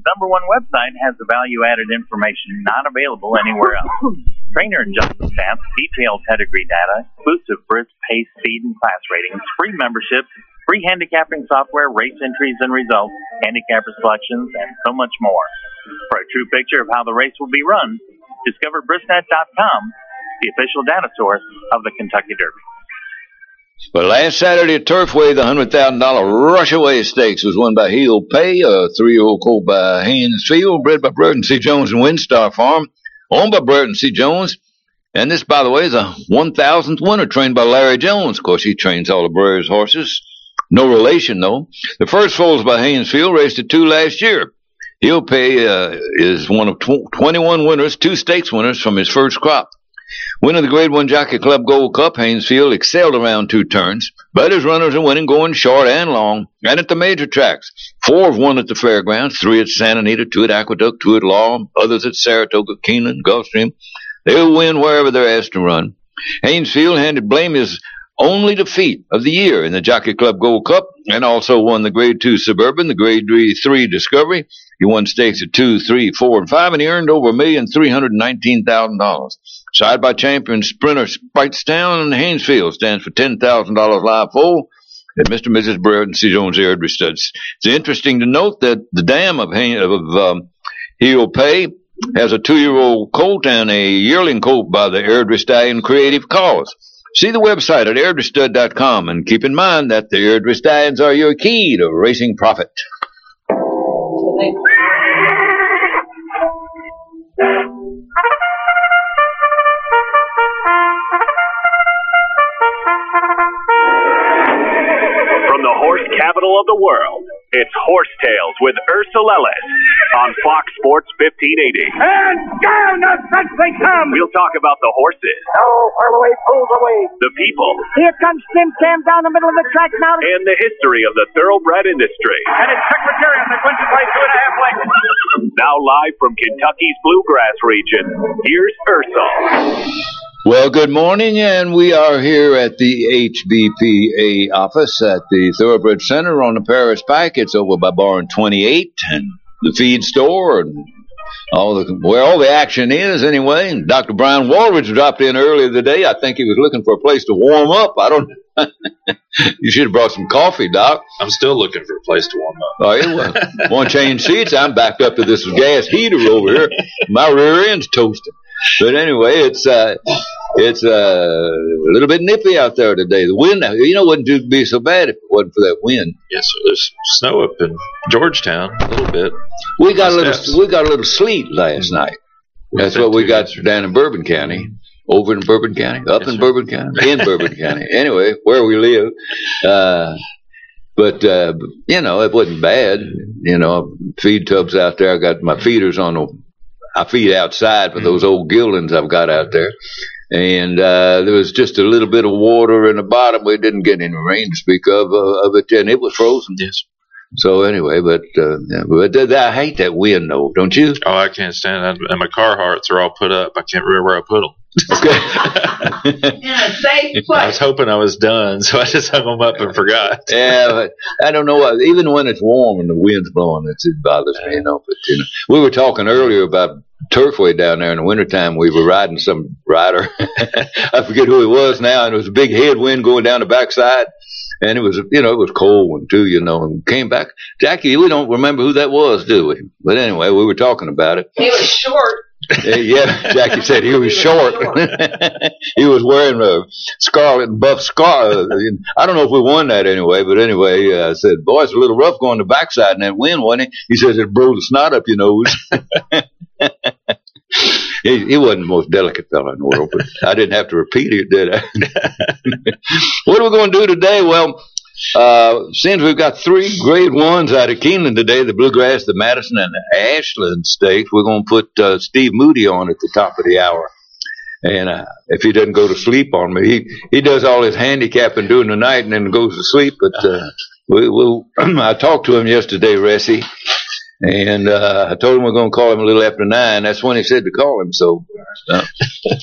#1 website has the value-added information not available anywhere else. Trainer and judging staff, detailed pedigree data, exclusive brisk pace, speed, and class ratings, free membership, free handicapping software, race entries and results, handicapper selections, and so much more. For a true picture of how the race will be run, discover Brisnet.com, the official data source of the Kentucky Derby. Well, last Saturday at Turfway, the $100,000 Rushaway Stakes was won by He'll Pay, a 3-year-old colt by Haynes Field, bred by Burton C. Jones and Windstar Farm, owned by Burton C. Jones. And this, by the way, is a 1,000th winner trained by Larry Jones. Of course, he trains all the Brewers horses. No relation, though. The first foal is by Haynes Field, raced at 2 last year. He'll Pay is one of 21 winners, 2 stakes winners from his first crop. Winning the Grade 1 Jockey Club Gold Cup, Haynes Field excelled around 2 turns, but his runners are winning going short and long, and at the major tracks. 4 have won at the fairgrounds, 3 at Santa Anita, 2 at Aqueduct, 2 at Law, others at Saratoga, Keeneland, Gulfstream. They'll win wherever they're asked to run. Haynes Field handed Blame his only defeat of the year in the Jockey Club Gold Cup, and also won the Grade 2 Suburban, the Grade 3 Discovery. He won stakes at 2, 3, 4, and 5, and he earned over $1,319,000. Side by champion sprinter Spitestown, and Haynes Field stands for $10,000 live foal at Mr. and Mrs. Burton C. Jones Airdrie Studs. It's interesting to note that the dam of He'll Pay has a 2-year-old colt and a yearling colt by the Airdrie Stallion Creative Cause. See the website at airdriestud.com, and keep in mind that the Airdrie Stallions are your key to racing profit. From the horse capital of the world, it's Horse Tales with Ursula Ellis on Fox Sports 1580. And down the fence they come! We'll talk about the horses. Oh, whirl away, pulls away. The people. Here comes Tim Tam down the middle of the track now. And the history of the thoroughbred industry. And it's Secretariat that wins it by 2.5 lengths. Now live from Kentucky's Bluegrass region, here's Ursula. Well, good morning, and we are here at the HBPA office at the Thoroughbred Center on the Paris Pike. It's over by Barn 28 and the feed store and where all the action is anyway. And Dr. Brian Waldridge dropped in earlier today. I think he was looking for a place to warm up. I don't You should have brought some coffee, Doc. I'm still looking for a place to warm up. Oh, yeah, well, want to change seats? I'm backed up to this gas heater over here. My rear end's toasting. But anyway, it's a little bit nippy out there today. The wind, wouldn't be so bad if it wasn't for that wind. Yes, sir. There's snow up in Georgetown a little bit. We got a little sleet last night. That's what we got down in Bourbon County. Over in Bourbon County, in Bourbon County, in Bourbon County. Anyway, where we live. But it wasn't bad. Feed tubs out there. I got my feeders I feed outside for those old geldings I've got out there. And there was just a little bit of water in the bottom. We didn't get any rain to speak of it, and it was frozen. Yes. So anyway, but I hate that wind, though, don't you? Oh, I can't stand that. And my Carhartts are all put up. I can't remember where I put them. Okay. In a safe place. I was hoping I was done, so I just hung them up and forgot. Yeah, but I don't know. Even when it's warm and the wind's blowing, it bothers me, But we were talking earlier about Turfway down there in the wintertime. We were riding some rider. I forget who it was now, and it was a big headwind going down the backside. And it was, it was cold one too, and came back. Jackie, we don't remember who that was, do we? But anyway, we were talking about it. He was short. Yeah, Jackie said he was short. He was wearing a scarlet and buff scarf. I don't know if we won that anyway, but anyway, I said, boy, it's a little rough going to the backside in that wind, wasn't it? He says it blew the snot up your nose. He wasn't the most delicate fellow in the world, but I didn't have to repeat it, did I? What are we going to do today? Well, since we've got 3 grade 1s out of Keeneland today, the Bluegrass, the Madison, and the Ashland Stakes, we're going to put Steve Moody on at the top of the hour. And if he doesn't go to sleep on me, he does all his handicapping during the night and then goes to sleep. But I talked to him yesterday, Ressie. And I told him we're going to call him a little after 9. That's when he said to call him. So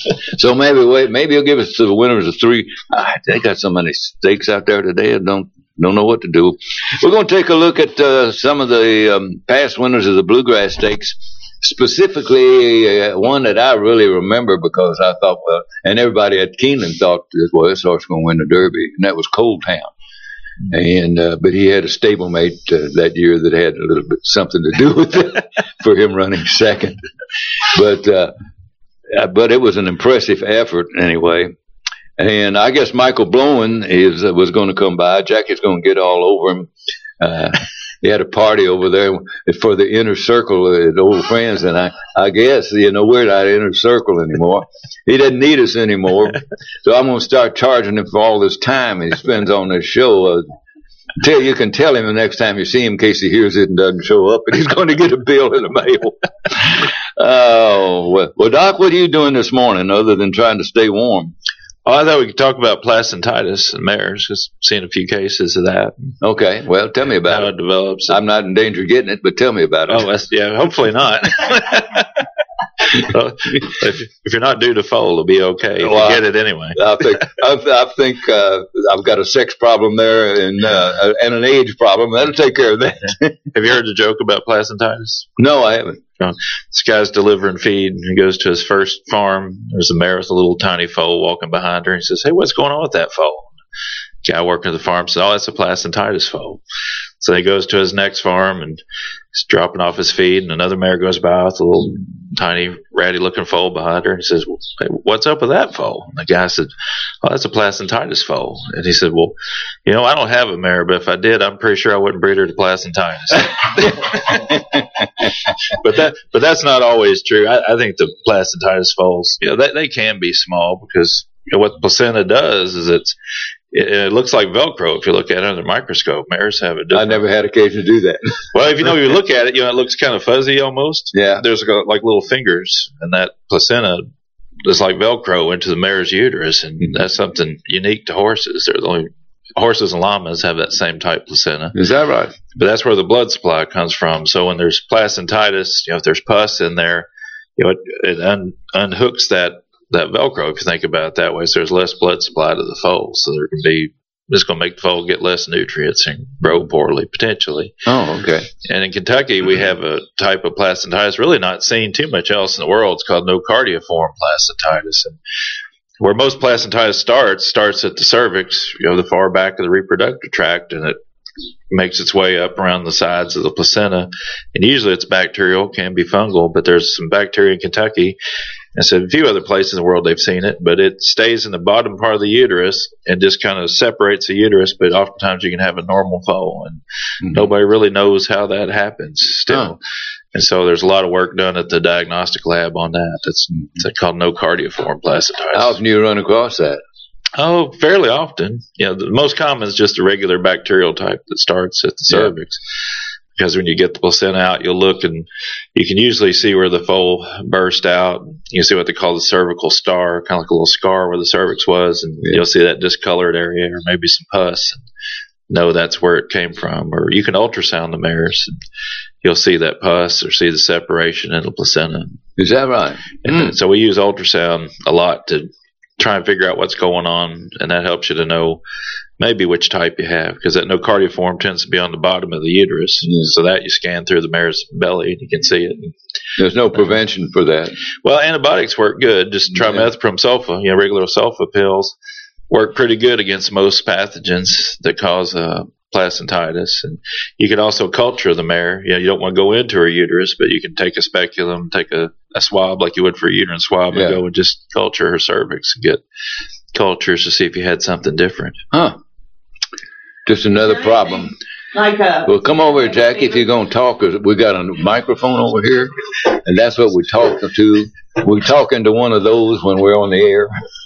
maybe he'll give us the winners of 3. They got so many stakes out there today. don't know what to do. We're going to take a look at some of the past winners of the Bluegrass Stakes, specifically one that I really remember because I thought, well, and everybody at Keeneland thought, well, this horse going to win the Derby, and that was Cold Town. And but he had a stablemate that year that had a little bit something to do with it for him running second. But it was an impressive effort anyway. And I guess Michael Blowen was going to come by. Jackie's going to get all over him. He had a party over there for the inner circle of old friends, and I guess, we're not inner circle anymore. He doesn't need us anymore. So I'm going to start charging him for all this time he spends on this show. You can tell him the next time you see him in case he hears it and doesn't show up, and he's going to get a bill in the mail. Oh, well, Doc, what are you doing this morning other than trying to stay warm? Oh, I thought we could talk about placentitis and mares, just seeing a few cases of that. Okay, well, tell me about how it develops. I'm not in danger of getting it, but tell me about it. Oh, yeah, hopefully not. If you're not due to foal, it'll be okay. If you get it anyway. I think I've got a sex problem there and an age problem. That'll take care of that. Have you heard the joke about placentitis? No, I haven't. This guy's delivering feed, and he goes to his first farm. There's a mare with a little tiny foal walking behind her. And he says, "Hey, what's going on with that foal?" The guy working at the farm says, "Oh, that's a placentitis foal." So he goes to his next farm, and he's dropping off his feed, and another mare goes by with a little tiny, ratty-looking foal behind her. And he says, "Well, hey, what's up with that foal?" And the guy said, "Oh, that's a placentitis foal." And he said, "Well, I don't have a mare, but if I did, I'm pretty sure I wouldn't breed her to placentitis." But that's not always true. I think the placentitis foals, they can be small because what the placenta does is it looks like Velcro if you look at it under the microscope. Mares have it. I never had occasion to do that. Well, if you look at it, it looks kind of fuzzy almost. Yeah. There's like little fingers, and that placenta is like Velcro into the mare's uterus, and that's something unique to horses. They're the only horses and llamas have that same type placenta. Is that right? But that's where the blood supply comes from. So when there's placentitis, if there's pus in there, it unhooks that Velcro, if you think about it that way, so there's less blood supply to the foal. So it's going to make the foal get less nutrients and grow poorly, potentially. Oh, okay. And in Kentucky, we have a type of placentitis really not seen too much else in the world. It's called nocardiiform placentitis. And where most placentitis starts at the cervix, the far back of the reproductive tract, and it makes its way up around the sides of the placenta. And usually it's bacterial, can be fungal, but there's some bacteria in Kentucky. And so a few other places in the world they've seen it, but it stays in the bottom part of the uterus and just kind of separates the uterus, but oftentimes you can have a normal foal, and nobody really knows how that happens still. And so there's a lot of work done at the diagnostic lab on that. It's called nocardiiform placentitis. How often do you run across that? Oh, fairly often. The most common is just a regular bacterial type that starts at the cervix. Because when you get the placenta out, you'll look and you can usually see where the foal burst out. You can see what they call the cervical star, kind of like a little scar where the cervix was, and you'll see that discolored area or maybe some pus and know that's where it came from. Or you can ultrasound the mares and you'll see that pus or see the separation in the placenta. Is that right? And so we use ultrasound a lot to try and figure out what's going on, and that helps you to know maybe which type you have, because that nocardiiform tends to be on the bottom of the uterus, so that you scan through the mare's belly and you can see it. There's no prevention for that. Well, antibiotics work good. Just trimethoprim sulfa, regular sulfa pills work pretty good against most pathogens that cause placentitis. And you can also culture the mare. You don't want to go into her uterus, but you can take a speculum, take a swab like you would for a uterine swab, and go and just culture her cervix and get cultures to see if you had something different. Huh. Just another problem. Well, come over here, Jackie, if you're going to talk. We got a microphone over here, and that's what we talk to. We're talking to one of those when we're on the air.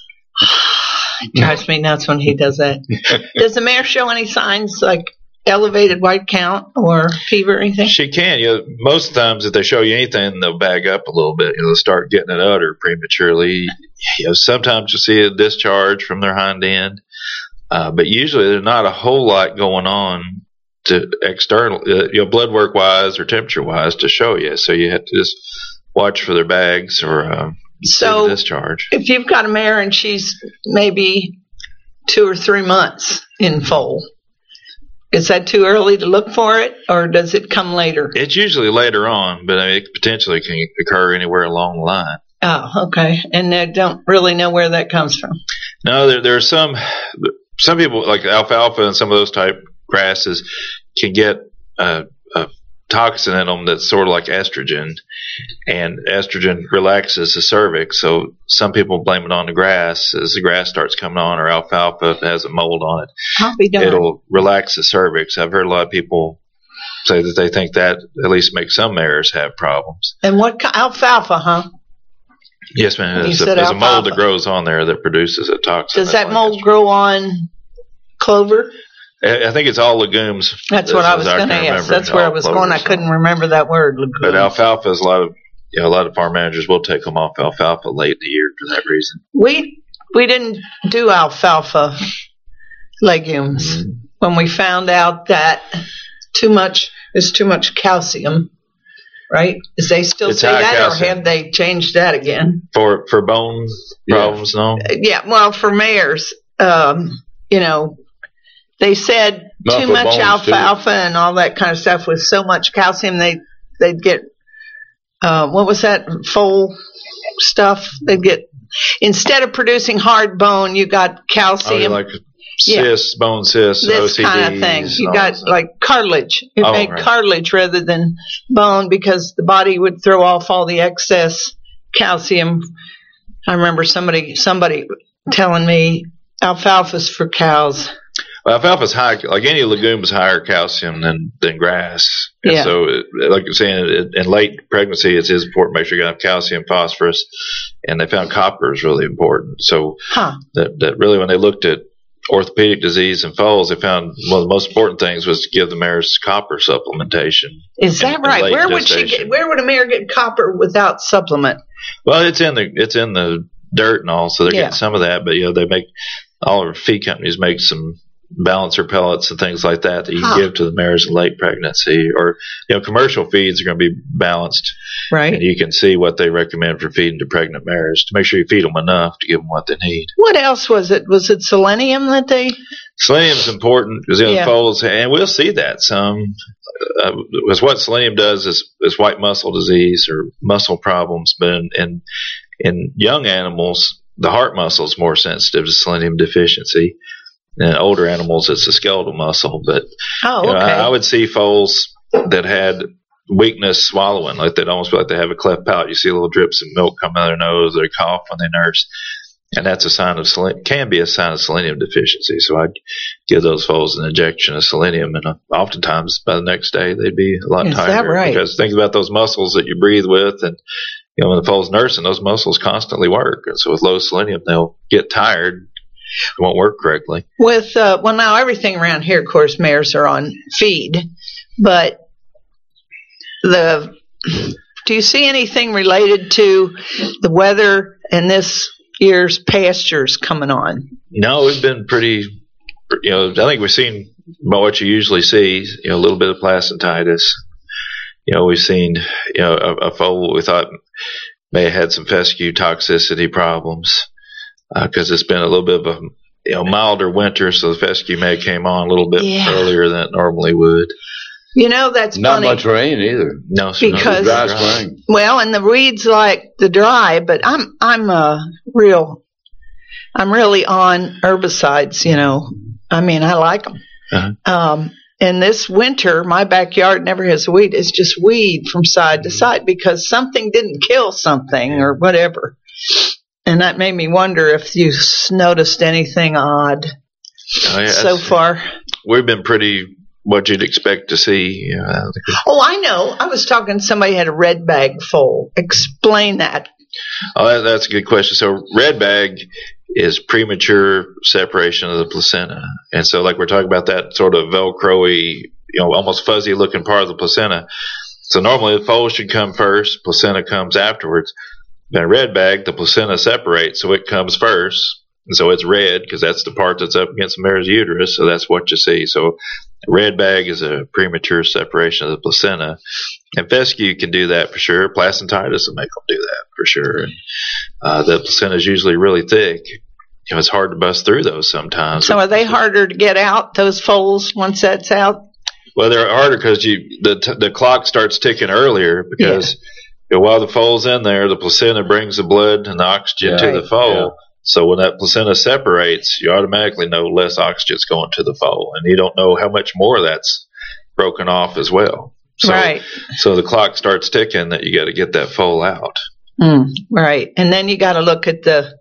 It drives me nuts when he does that. Does the mare show any signs like elevated white count or fever or anything? She can. Most times if they show you anything, they'll bag up a little bit. They'll start getting it udder prematurely. Sometimes you'll see a discharge from their hind end. But usually there's not a whole lot going on to external, blood work wise or temperature wise to show you. So you have to just watch for their bags or so discharge. If you've got a mare and she's maybe 2 or 3 months in foal, Is that too early to look for it, or does it come later? It's usually later on, but I mean, it potentially can occur anywhere along the line. Oh, okay. And I don't really know where that comes from. No, there are some people like alfalfa and some of those type grasses can get a toxin in them that's sort of like estrogen, and estrogen relaxes the cervix. So some people blame it on the grass. As the grass starts coming on, or alfalfa, if it has a mold on it, I'll be darned. it'll relax the cervix. I've heard a lot of people say that they think that at least makes some mares have problems. And what alfalfa, huh? Yes, ma'am. You There's said a alfalfa. mold that grows on there that produces a toxin. Does that mold grow on clover? I think it's all legumes. That's what I was can going to ask. remember. That's where I All was clovers, going. I couldn't remember that word. But alfalfa is a lot of farm managers will take them off alfalfa late in the year for that reason. We didn't do alfalfa legumes when we found out that there's too much calcium. Right? Is they still It's say high that, calcium. or have they changed that again? For bone problems, no? Yeah, well, for mares, they said Not too for much bones, alfalfa and all that kind of stuff with so much calcium, they'd get, what was that, foal stuff? They'd get, instead of producing hard bone, you got calcium. Like cysts, bone cysts, This OCDs. kind of thing. You got like cartilage. It Oh, made right. cartilage rather than bone because the body would throw off all the excess calcium. I remember somebody telling me alfalfa's for cows. Well, alfalfa's high, like any legume, is higher calcium than grass. And Yeah. so, like you're saying, in late pregnancy, it is important to make sure you have calcium, phosphorus, and they found copper is really important. So that really, when they looked at orthopedic disease in foals, they found one of the most important things was to give the mares copper supplementation. Is that right? late Where would gestation. where would a mare get copper without supplement? Well, it's in the dirt and all, so they're Yeah. getting some of that. But they make all of feed companies make some balancer pellets and things like that you can give to the mares in late pregnancy, or commercial feeds are going to be balanced, Right. and you can see what they recommend for feeding to pregnant mares to make sure you feed them enough to give them what they need. What else was it? Was it selenium that they? Selenium is important because Yeah. foals, and we'll see that some. Because what selenium does is white muscle disease or muscle problems, but in young animals, the heart muscle is more sensitive to selenium deficiency. In older animals, it's the skeletal muscle. But Oh, okay. I would see foals that had weakness swallowing, like they'd almost feel like they have a cleft palate. You see little drips of milk come out of their nose, they cough when they nurse. And that's a sign of can be a sign of selenium deficiency. So I'd give those foals an injection of selenium, and oftentimes by the next day they'd be a lot Is that tighter. right? Because think about those muscles that you breathe with, and when the foal's nursing, those muscles constantly work. And so with low selenium, they'll get tired, it won't work correctly. With now everything around here, of course, mares are on feed, but do you see anything related to the weather and this year's pastures coming on? No, we've been pretty. I think we've seen about what you usually see. A little bit of placentitis. We've seen a foal we thought may have had some fescue toxicity problems because it's been a little bit of a milder winter, so the fescue may have came on a little bit earlier than it normally would. That's Not funny. much rain either. No, Because- Dry spring. Well, and the weeds like the dry, but I'm really on herbicides. I mean, I like them. Uh-huh. And this winter, my backyard never has weed. It's just weed from side to side because something didn't kill something or whatever. And that made me wonder if you noticed anything odd so far. We've been pretty what you'd expect to see. Oh, I know. I was talking to somebody who had a red bag foal. Explain that. Oh, that's a good question. So red bag is premature separation of the placenta. And so like we're talking about that sort of Velcro-y, almost fuzzy looking part of the placenta. So normally the foal should come first, placenta comes afterwards. But in red bag, the placenta separates, so it comes first. And so it's red because that's the part that's up against the mare's uterus. So that's what you see. So red bag is a premature separation of the placenta. And fescue can do that for sure. Placentitis will make them do that for sure. And the placenta is usually really thick. it's hard to bust through those sometimes. So are they harder to get out, those foals, once that's out? Well, they're harder because the clock starts ticking earlier because while the foal's in there, the placenta brings the blood and the oxygen to the foal. Yeah. So when that placenta separates, you automatically know less oxygen's going to the foal, and you don't know how much more that's broken off as well. So, so the clock starts ticking that you got to get that foal out. Right, and then you got to look at the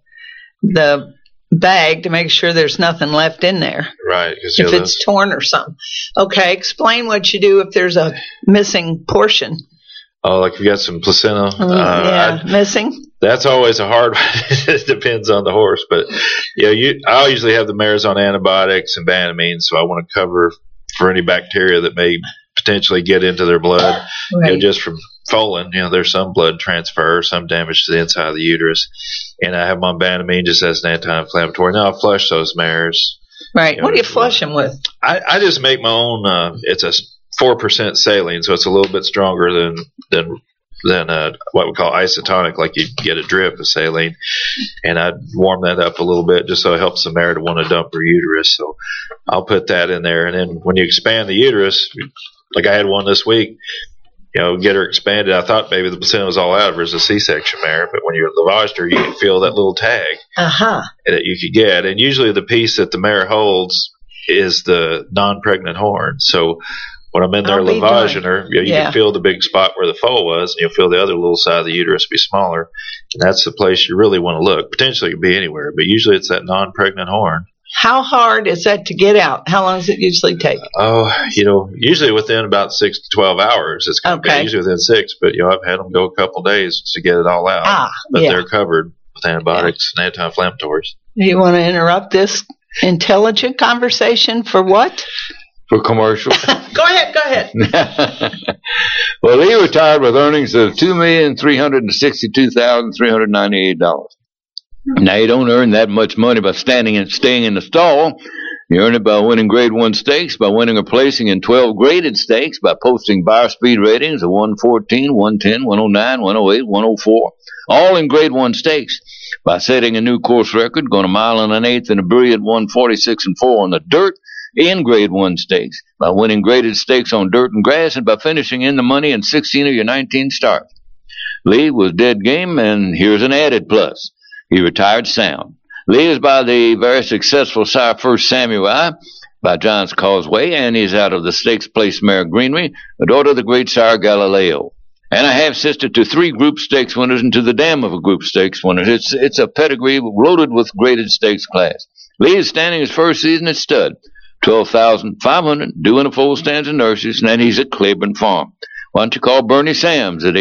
bag to make sure there's nothing left in there. Right. If it's torn or something. Okay, explain what you do if there's a missing portion. Oh, like if you got some placenta. Missing. That's always a hard one. It depends on the horse. But, I usually have the mares on antibiotics and Banamine, so I want to cover for any bacteria that may potentially get into their blood. Right. Just from foaling, there's some blood transfer, some damage to the inside of the uterus. And I have them on Banamine just as an anti-inflammatory. Now I flush those mares. Right. What do you flush them with? I just make my own. It's a 4% saline, so it's a little bit stronger than what we call isotonic, like you get a drip of saline. And I warm that up a little bit just so it helps the mare to want to dump her uterus. So I'll put that in there. And then when you expand the uterus, like I had one this week, get her expanded. I thought maybe the placenta was all out of her as a C-section mare, but when you lavaged her, you can feel that little tag that you could get. And usually the piece that the mare holds is the non-pregnant horn. So when I'm in there lavaging her, you can feel the big spot where the foal was, and you'll feel the other little side of the uterus be smaller. And that's the place you really want to look. Potentially it could be anywhere, but usually it's that non-pregnant horn. How hard is that to get out? How long does it usually take? Oh, usually within about 6 to 12 hours. It's going to be usually within 6, but I've had them go a couple of days to get it all out. But they're covered with antibiotics and anti-inflammatories. Do you want to interrupt this intelligent conversation for what? For commercial. Go ahead. Well, he retired with earnings of $2,362,398. Now, you don't earn that much money by standing and staying in the stall. You earn it by winning Grade 1 stakes, by winning or placing in 12 graded stakes, by posting buyer speed ratings of 114, 110, 109, 108, 104, all in Grade 1 stakes, by setting a new course record, going a mile and an eighth in a brilliant 146 and 4 on the dirt in Grade 1 stakes, by winning graded stakes on dirt and grass, and by finishing in the money in 16 of your 19 starts. Lee was dead game, and here's an added plus. He retired sound. Lee is by the very successful Sire First Samurai by John's Causeway, and he's out of the Stakes Place Mare Greenery, the daughter of the great Sire Galileo. And a half-sister to 3 group stakes winners and to the dam of a group stakes winner. It's a pedigree loaded with graded stakes class. Lee is standing his first season at stud. 12,500, doing a full stands and nurses, and then he's at Claiborne Farm. Why don't you call Bernie Sams at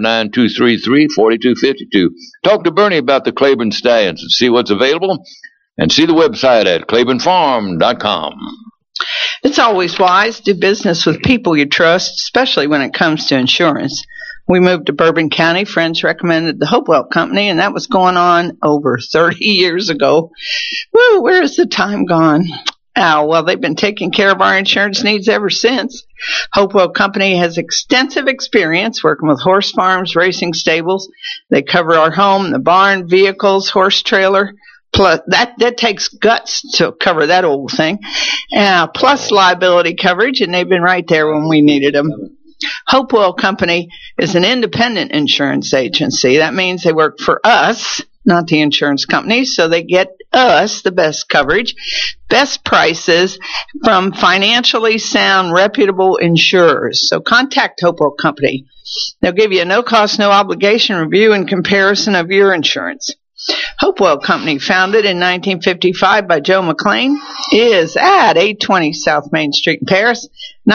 859-233-4252. Talk to Bernie about the Claiborne Stallions and see what's available, and see the website at claibornefarm.com. It's always wise to do business with people you trust, especially when it comes to insurance. We moved to Bourbon County. Friends recommended the Hopewell Company, and that was going on over 30 years ago. Woo, where has the time gone? Oh, well, they've been taking care of our insurance needs ever since. Hopewell Company has extensive experience working with horse farms, racing stables. They cover our home, the barn, vehicles, horse trailer. Plus, that takes guts to cover that old thing. Plus liability coverage, and they've been right there when we needed them. Hopewell Company is an independent insurance agency. That means they work for us, not the insurance company, so they get us the best coverage, best prices from financially sound, reputable insurers. So contact Hopewell Company. They'll give you a no-cost, no-obligation review and comparison of your insurance. Hopewell Company, founded in 1955 by Joe McLean, is at 820 South Main Street in Paris,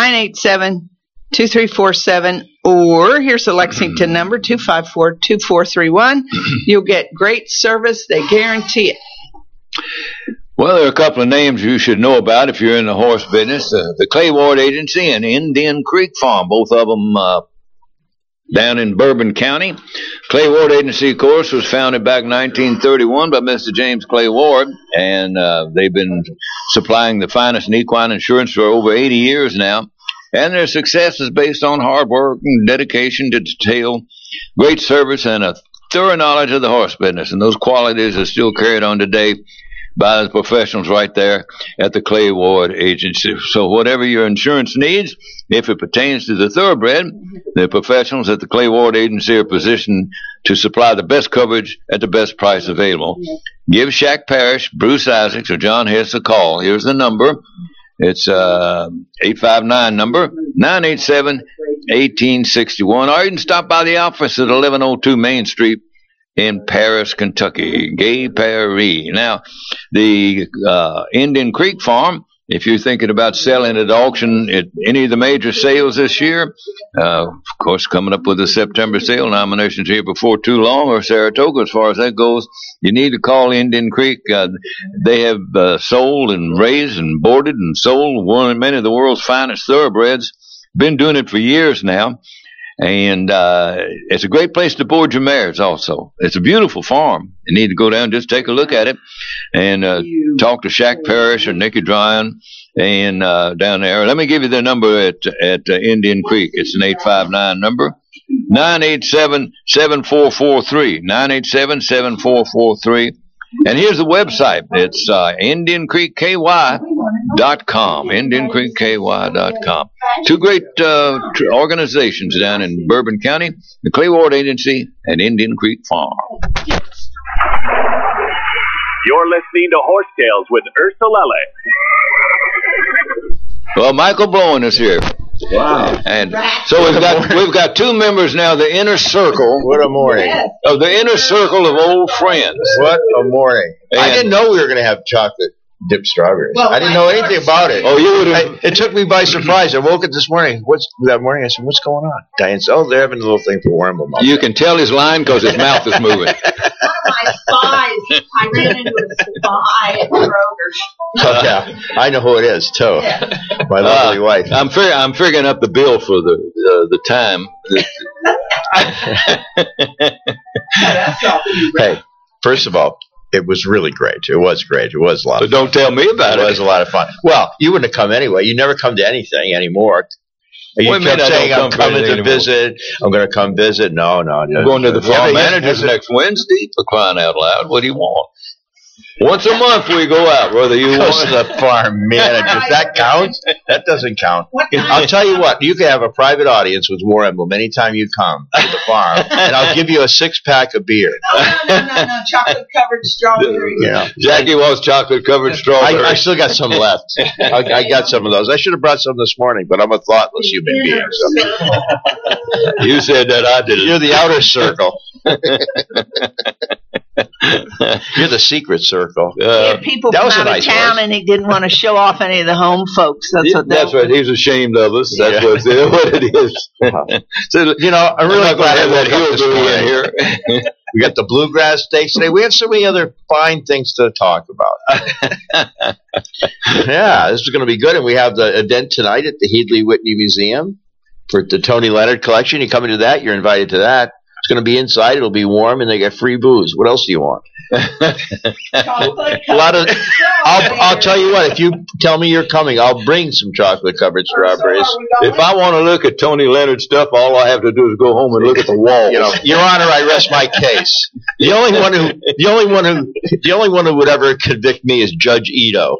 987-2347, or here's the Lexington number, 254-2431. You'll get great service. They guarantee it. Well, there are a couple of names you should know about if you're in the horse business. The Clay Ward Agency and Indian Creek Farm, both of them down in Bourbon County. Clay Ward Agency, of course, was founded back in 1931 by Mr. James Clay Ward, and they've been supplying the finest in equine insurance for over 80 years now. And their success is based on hard work and dedication to detail, great service, and a thorough knowledge of the horse business. And those qualities are still carried on today by the professionals right there at the Clay Ward Agency. So whatever your insurance needs, if it pertains to the thoroughbred, the professionals at the Clay Ward Agency are positioned to supply the best coverage at the best price available. Give Shaq Parrish, Bruce Isaacs, or John Hess a call. Here's the number. It's 859 number 987-1861, or you can stop by the office at 1102 Main Street in Paris, Kentucky. Gay Paris. Now, the Indian Creek Farm, if you're thinking about selling at auction at any of the major sales this year, of course, coming up with the September sale, nominations here before too long, or Saratoga as far as that goes, you need to call Indian Creek. They have sold and raised and boarded and sold many of the world's finest thoroughbreds. Been doing it for years now. And it's a great place to board your mares also. It's a beautiful farm. You need to go down and just take a look at it and talk to Shaq Parrish or Nicky Dryan and down there. Let me give you the number at Indian Creek. It's an 859 number. 987-7443. 987-7443. And here's the website. It's IndianCreekKY.com. IndianCreekKY.com. Two great organizations down in Bourbon County, the Clay Ward Agency and Indian Creek Farm. You're listening to Horse Tales with Ursa Lele. Well, Michael Blowen is here. Wow. And so we've got two members now, the inner circle. What a morning. Of the inner circle of old friends. What a morning. And I didn't know we were going to have chocolate dipped strawberries. Well, I didn't know anything about it. Oh, you would have. It took me by surprise. I woke up this morning. I said, what's going on? Diane said, they're having a little thing for Wormwood. You can tell he's lying because his mouth is moving. My spies. I ran into a spy at Kroger's. Oh, yeah. I know who it is, too. My lovely wife. I'm figuring up the bill for the time. Hey, first of all, it was really great. It was great. It was a lot of fun. Don't tell me about it. It was a lot of fun. Well, you wouldn't have come anyway. You never come to anything anymore. You kept saying, I'm coming to visit. I'm going to come visit. No. I'm going to the farm managers next Wednesday, for crying out loud. What do you want? Once a month we go out, whether you want to the farm managers. That counts? That doesn't count. I'll tell you what. You can have a private audience with War Emblem anytime you come to the farm, and I'll give you a 6-pack of beer. No. Chocolate-covered strawberries. Yeah. Jackie wants chocolate-covered strawberries. I still got some left. I got some of those. I should have brought some this morning, but I'm a thoughtless human being. So. You said that, I did it. You're the outer circle. You're the secret circle. People from out of town, and he didn't want to show off any of the home folks. That's right. He's ashamed of us. That's what it is. So, I'm really glad I have that hillbilly in here. We got the bluegrass stakes today. We have so many other fine things to talk about. Yeah, this is going to be good. And we have the event tonight at the Headley Whitney Museum for the Tony Leonard collection. You come into that, you're invited to that. It's going to be inside. It'll be warm, and they get free booze. What else do you want? I'll tell you what. If you tell me you're coming, I'll bring some chocolate-covered strawberries. If I want to look at Tony Leonard stuff, all I have to do is go home and look at the wall. Your Honor, I rest my case. The only one who would ever convict me is Judge Ito.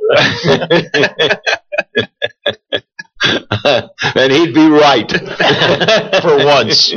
And he'd be right for once.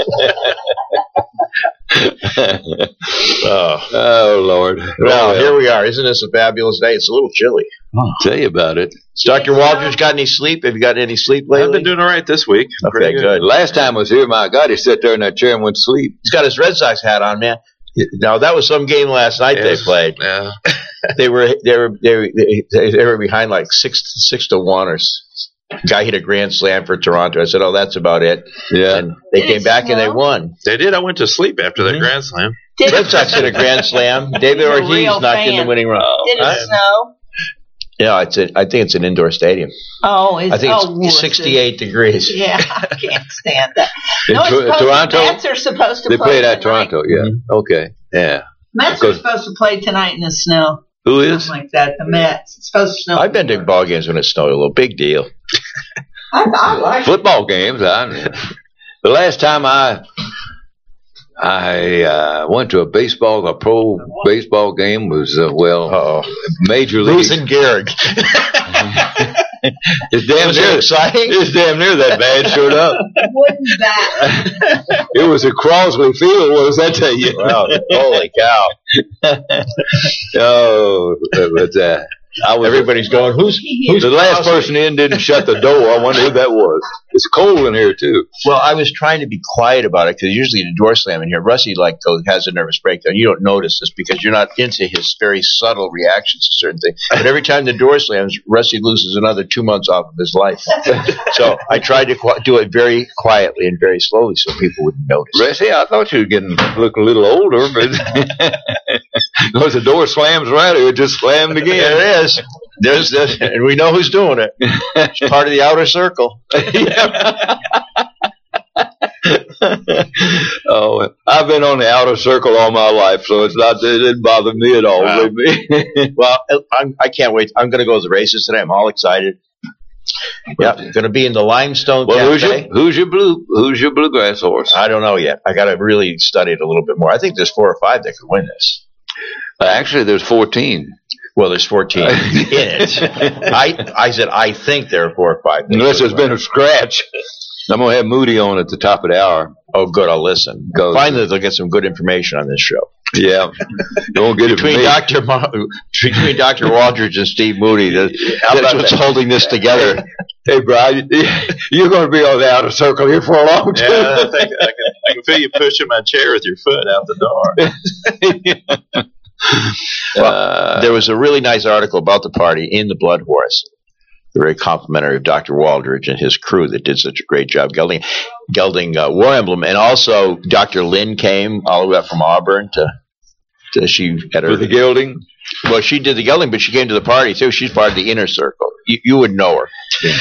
Oh Lord! Well, here we are. Isn't this a fabulous day? It's a little chilly. I'll tell you about it. Dr. Walters, got any sleep? Have you gotten any sleep lately? I've been doing all right this week. Okay, good. Last time I was here, my God, he sat there in that chair and went to sleep. He's got his Red Sox hat on, man. Now that was some game last night they played. Yeah. They were behind like 6-1 or. Guy hit a grand slam for Toronto. I said, that's about it. Yeah. And they came back and they won. They did. I went to sleep after that grand slam. Red Sox hit a grand slam. David Ortiz knocked in the winning run. Did it snow? Yeah, I think it's an indoor stadium. I think it's 68 degrees. Yeah, I can't stand that. Toronto? The Mets are supposed to play. They played at tonight. Toronto, yeah. Mm-hmm. Okay, yeah. Mets are supposed to play tonight in the snow. Who is? Something like that. The Mets. It's supposed to snow. I've been to ball games when it snowed a little. Big deal. I like football games. The last time I I went to a pro baseball game. Was Major League. Losing Gehrig. It's damn Was near it exciting? It's damn near that bad. Showed up. Wouldn't that? It was at Crosley Field. What does that tell you? Wow, holy cow! Oh, but everybody's going. Who's the last person in? Didn't shut the door. I wonder who that was. It's cold in here too. Well, I was trying to be quiet about it because usually the door slam in here. Rusty has a nervous breakdown. You don't notice this because you're not into his very subtle reactions to certain things. But every time the door slams, Rusty loses another 2 months off of his life. So I tried to do it very quietly and very slowly so people wouldn't notice. Rusty, I thought you were looking a little older, but once the door slams right, it just slammed again. There it is. There's this, and we know who's doing it. It's part of the outer circle. Oh, I've been on the outer circle all my life, so it didn't bother me at all. Wow. Well, I can't wait. I'm going to go to the races today. I'm all excited. Yeah, going to be in the Limestone Cafe. Who's your bluegrass horse? I don't know yet. I got to really study it a little bit more. I think there's 4 or 5 that could win this. Actually, there's 14. Well, there's 14 in it. I said I think there are 4 or 5. Unless there's been a scratch. I'm going to have Moody on at the top of the hour. Oh, good. I'll listen. Finally, they'll get some good information on this show. Yeah. Don't get between Dr. Waldridge and Steve Moody, that's what's holding this together. Hey, Brian, you're going to be on the outer circle here for a long time. Yeah, I can feel you pushing my chair with your foot out the door. Well, there was a really nice article about the party in the Blood Horse. Very complimentary of Dr. Waldridge and his crew that did such a great job gelding War Emblem. And also Dr. Lynn came all the way up from Auburn to she had her. For the gelding? Well, she did the gelding, but she came to the party too. She's part of the inner circle. You would know her. Yeah.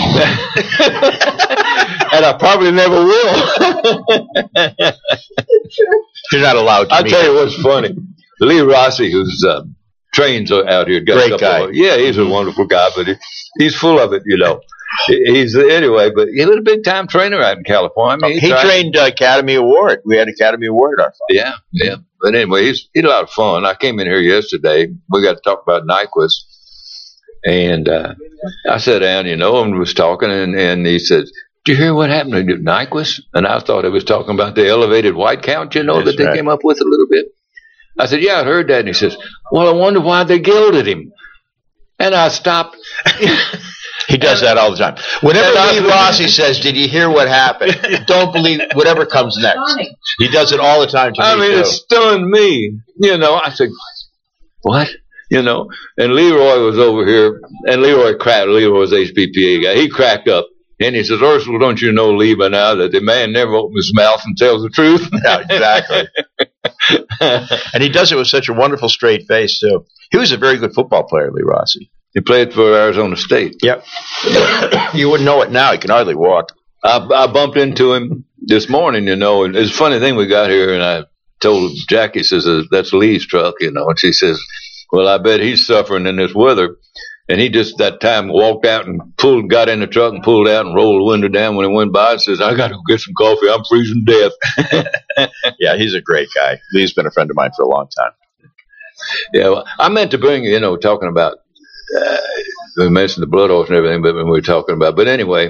And I probably never will. You're not allowed to. I'll tell you what's funny. Lee Rossi, who's trains out here. Great guy. Yeah, he's a wonderful guy, but he's full of it, you know. Anyway, but he was a big time trainer out in California. I mean, he trained Academy Award. We had Academy Award at our farm. Yeah. But anyway, he's a lot of fun. I came in here yesterday. We got to talk about Nyquist. And I sat down, and was talking, and he said, "Did you hear what happened to Nyquist?" And I thought he was talking about the elevated white count, that they came up with a little bit. I said, "Yeah, I heard that." And he says, "Well, I wonder why they gelded him." And I stopped. He does that all the time. Whenever Lee Rossi says, "Did you hear what happened?" Don't believe whatever comes next. He does it all the time to me, it stunned me. I said, "What?" And Leroy was over here, and Leroy was HPPA guy. He cracked up. And he says, "Ursula, don't you know, Lee, by now, that the man never opens his mouth and tells the truth?" Yeah, exactly. And he does it with such a wonderful straight face, too. He was a very good football player, Lee Rossi. He played for Arizona State. Yep. You wouldn't know it now. He can hardly walk. I bumped into him this morning, and it's a funny thing we got here, and I told Jackie, says, "That's Lee's truck," and she says, "Well, I bet he's suffering in this weather." And he just that time walked out and got in the truck and pulled out and rolled the window down when he went by and says, "I got to go get some coffee. I'm freezing to death." Yeah, he's a great guy. Lee's been a friend of mine for a long time. Yeah, well, I meant to bring, talking about, we mentioned the Blood Horse and everything, but when we were talking about, but anyway,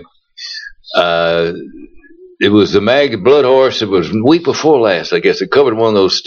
it was the Blood Horse. It was the week before last, I guess. It covered one of those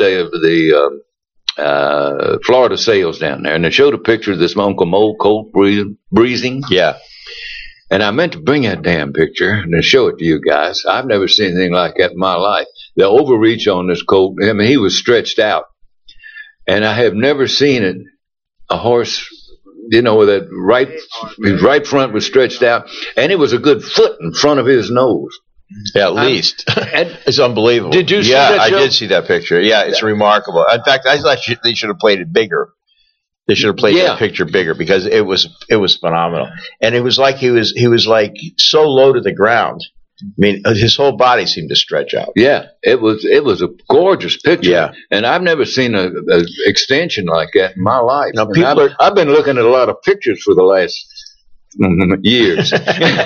Florida sales down there, and they showed a picture of this Uncle Mo colt breezing. Yeah. And I meant to bring that damn picture and show it to you guys. I've never seen anything like that in my life. The overreach on this colt, he was stretched out. And I have never seen a horse, with that his right front was stretched out, and it was a good foot in front of his nose. Yeah, at least. It's unbelievable. Did you see that? Yeah, I did see that picture. Yeah, it's remarkable. In fact, I thought they should have played it bigger. They should have played that picture bigger because it was phenomenal. And it was like he was like so low to the ground. I mean, his whole body seemed to stretch out. Yeah, it was a gorgeous picture. Yeah. And I've never seen a extension like that in my life. Now, I've been looking at a lot of pictures for the last years.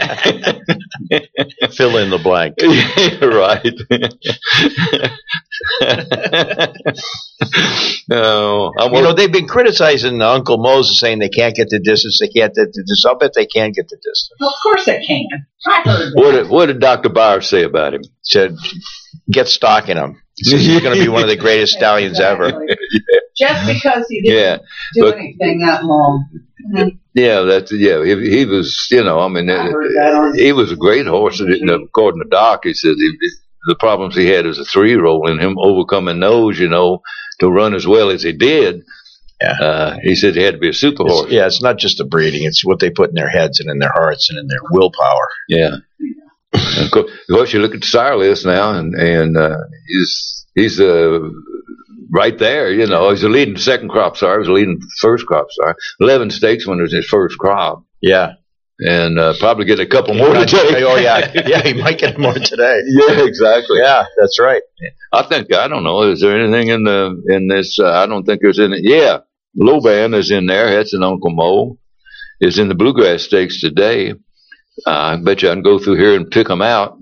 Fill in the blank. Right. They've been criticizing Uncle Moses, saying they can't get the distance. They can't get the distance. I'll bet they can get the distance. Well, of course they can. I heard that. What did Dr. Byers say about him? Said, get stock in him. He's going to be one of the greatest stallions ever. Just because he didn't do anything that long. Yeah, he was, he was a great horse. According to Doc, he said the problems he had as a 3-year-old and him overcoming those, to run as well as he did. Yeah. He said he had to be a super horse. It's not just the breeding; it's what they put in their heads and in their hearts and in their willpower. Yeah. Of course, you look at the sire list now, and he's right there. He's a leading second crop sire. He's a leading first crop sire. 11 stakes winners his first crop. Yeah. And probably get a couple more today. Oh, yeah, he might get more today. Yeah, exactly. Yeah, that's right. I don't know. Is there anything in this? I don't think there's any. Yeah, Loban is in there. That's an Uncle Mo. Is in the Bluegrass Stakes today. I bet you I can go through here and pick them out.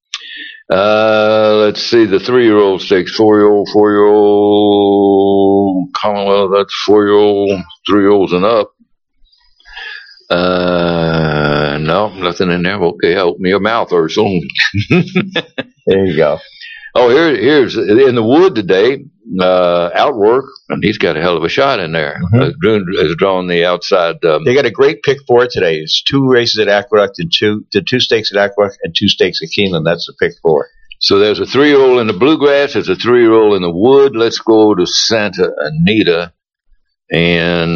Let's see, the 3-year-old stakes, 4-year-old Commonwealth, that's 4-year-old, 3-year-olds and up. No, nothing in there. Okay, open your mouth or something. There you go. Oh, here's in the wood today. Outwork, and he's got a hell of a shot in there. Has drawn the outside. They got a great pick for it today. It's 2 races at Aqueduct and 2 stakes at Aqueduct and 2 stakes at Keeneland. That's the pick for. So there's a 3-year-old in the Bluegrass. There's a 3-year-old in the wood. Let's go to Santa Anita. And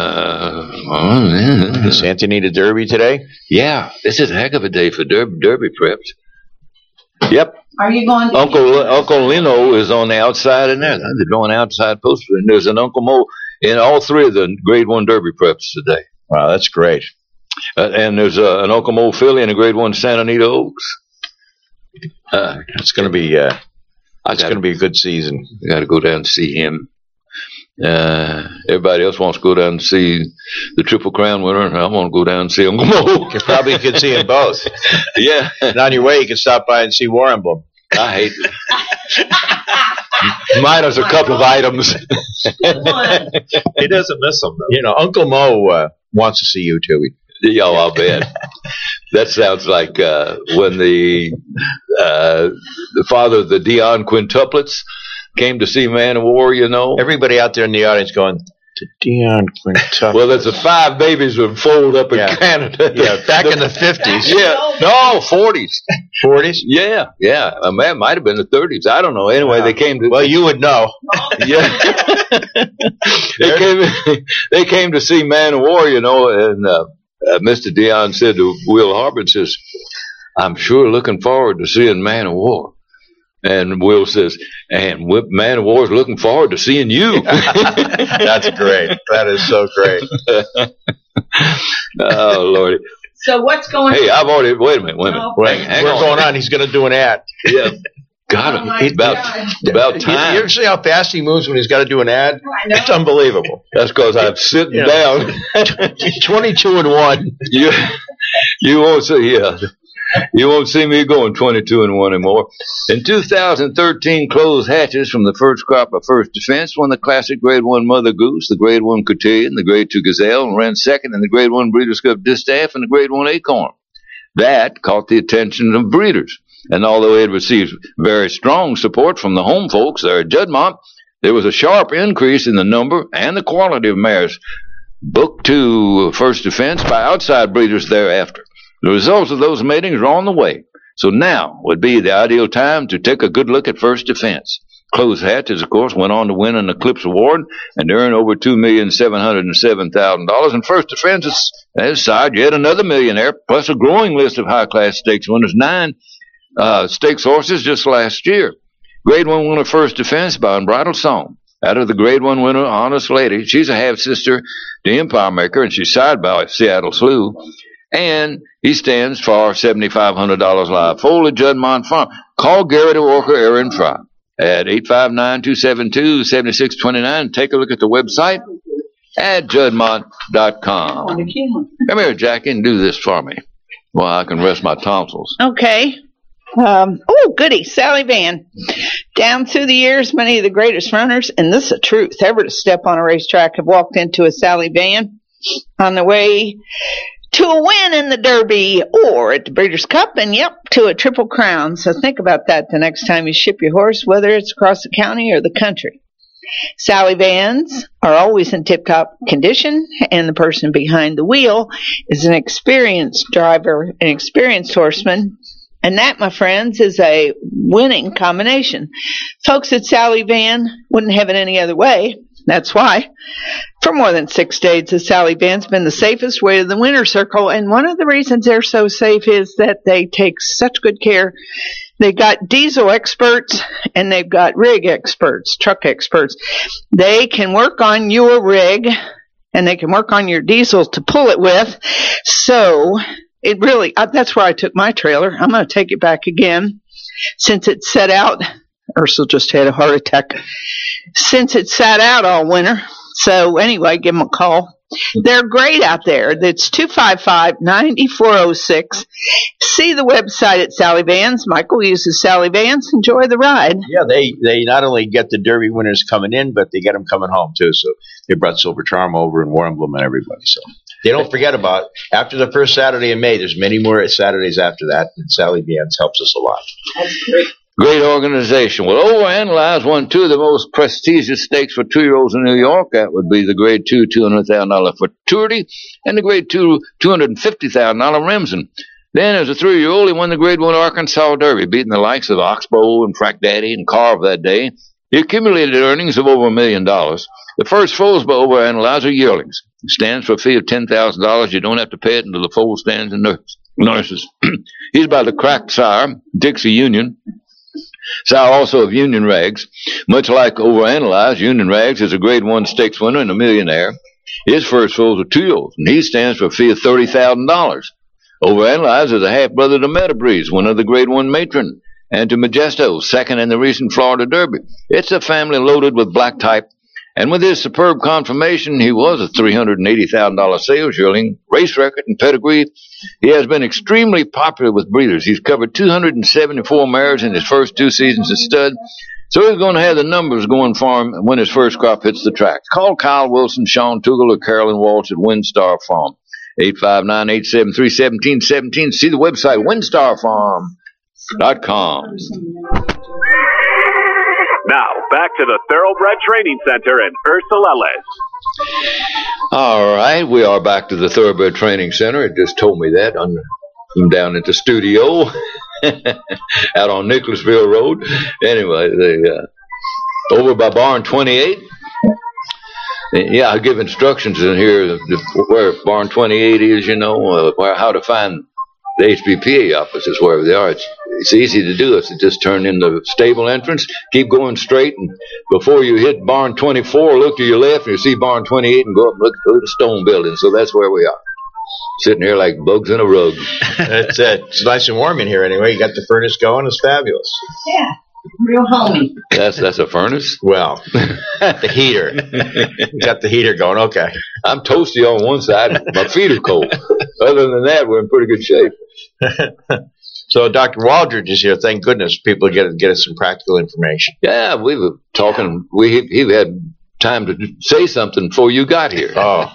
Santa Anita Derby today? Yeah, this is a heck of a day for Derby preps. Yep. Are you going to Uncle Lino is on the outside in there. They're drawing outside poster. And there's an Uncle Mo in all 3 of the Grade 1 Derby preps today. Wow, that's great. And there's an Uncle Mo filly in a Grade 1 Santa Anita Oaks. It's going to be a good season. I got to go down and see him. Everybody else wants to go down and see the Triple Crown winner, and I want to go down and see Uncle Mo. You probably could see them both. Yeah. And on your way, you can stop by and see War Emblem. I hate it. Minus a couple of items. He doesn't miss them, though. Uncle Mo wants to see you, too. Yeah, I'll bet. That sounds like when the father of the Dion quintuplets came to see Man of War, Everybody out there in the audience going, to Dion quintuplets. Well, there's 5 babies that fold up in Canada. Yeah, back in the 50s. Yeah, no, 40s. 40s? Yeah. It might have been the 30s. I don't know. Anyway, they came to... Well, you would know. Yeah. They came to see Man of War, and Mr. Dion said to Will Harbin, says, I'm sure looking forward to seeing Man of War. And Will says, and Man of War is looking forward to seeing you. That's great. That is so great. Oh, Lordy. So what's going on? Hey, I've already, wait a minute. Hang on. Going on? He's going to do an ad. Yeah. Got him. About time. You ever see how fast he moves when he's got to do an ad? I know. It's unbelievable. That's because I'm sitting down. 22-1. You won't see, You won't see me going 22-1 anymore. In 2013, Closed Hatches from the first crop of First Defense won the Classic Grade 1 Mother Goose, the Grade 1 Cotillion, the Grade 2 Gazelle, and ran second in the Grade 1 Breeders' Cup Distaff and the Grade 1 Acorn. That caught the attention of breeders. And although it received very strong support from the home folks there at Juddmonte, there was a sharp increase in the number and the quality of mares booked to First Defense by outside breeders thereafter. The results of those matings are on the way, so now would be the ideal time to take a good look at First Defense. Closed Hatches, of course, went on to win an Eclipse Award and earn over $2,707,000. And First Defense has sired yet another millionaire, plus a growing list of high-class stakes winners, 9 stakes horses just last year. Grade 1 winner First Defense by Unbridled Song. Out of the Grade 1 winner, Honest Lady, she's a half-sister to Empire Maker, and she's sired by Seattle Slew. And he stands for $7,500 live foal at Juddmonte Farm. Call Garrett Walker, Aaron Fry at 859-272-7629. Take a look at the website at juddmonte.com. Come here, Jackie, and do this for me while I can rest my tonsils. Okay. Goody, Sally Van. Down through the years, many of the greatest runners, and this is the truth, ever to step on a racetrack have walked into a Sally Van on the way to a win in the Derby or at the Breeders' Cup, and to a Triple Crown. So think about that the next time you ship your horse, whether it's across the county or the country. Sally Vans are always in tip-top condition, and the person behind the wheel is an experienced driver, an experienced horseman, and that, my friends, is a winning combination. Folks at Sally Van wouldn't have it any other way. That's why. For more than 6 decades, the Sally Van's been the safest way to the winner's circle, and one of the reasons they're so safe is that they take such good care. They've got diesel experts, and they've got rig experts, truck experts. They can work on your rig, and they can work on your diesel to pull it with. So, it really, that's where I took my trailer. I'm going to take it back again. Since it set out, Ursula just had a heart attack. Since it sat out all winter. So anyway, give them a call. They're great out there. That's 255-9406. See the website at Sally Vans. Michael uses Sally Vans. Enjoy the ride. Yeah, they not only get the Derby winners coming in, but they get them coming home too. So they brought Silver Charm over and Warrenblum and everybody. So they don't forget about after the first Saturday in May. There's many more Saturdays after that, and Sally Vans helps us a lot. That's great. Great organization. Well, Overanalyze won two of the most prestigious stakes for 2-year-olds in New York. That would be the Grade 2 $200,000 Futurity and the Grade 2 $250,000 Remsen. Then, as a 3-year-old, he won the Grade 1 Arkansas Derby, beating the likes of Oxbow and Frack Daddy and Carve that day. He accumulated earnings of over $1 million. The first foals by Overanalyze are yearlings. It stands for a fee of $10,000. You don't have to pay it until the foal stands and nurses. He's by the cracked sire, Dixie Union. Sire also of Union Rags. Much like Overanalyze, Union Rags is a Grade 1 stakes winner and a millionaire. His first foals are 2-year-olds, and he stands for a fee of $30,000. Overanalyze is a half-brother to Metabreeze, one of the Grade 1 matron, and to Majesto, second in the recent Florida Derby. It's a family loaded with black type, and with his superb conformation, he was a $380,000 sales yearling, race record, and pedigree. He has been extremely popular with breeders. He's covered 274 mares in his first 2 seasons as stud, so he's going to have the numbers going for him when his first crop hits the tracks. Call Kyle Wilson, Sean Tuggle, or Carolyn Walsh at WinStar Farm, 859-873-1717. See the website, winstarfarm.com. Now, back to the Thoroughbred Training Center and Ursula Ellis. All right, we are back to the Thoroughbred Training Center. It just told me that. I'm down at the studio out on Nicholasville Road. Anyway, over by Barn 28. Yeah, I give instructions in here where Barn 28 is, how to find the HBPA offices, wherever they are. It's easy to do. It's just turn in the stable entrance, keep going straight, and before you hit Barn 24, look to your left, and you see Barn 28, and go up and look through the stone building. So that's where we are, sitting here like bugs in a rug. That's it. It's nice and warm in here anyway. You got the furnace going. It's fabulous. Yeah, real homey. That's a furnace? Well, the heater. You got the heater going. Okay. I'm toasty on one side. My feet are cold. Other than that, we're in pretty good shape. So Dr. Waldridge is here. Thank goodness people get us some practical information. Yeah, we were talking. He had time to say something before you got here. Oh.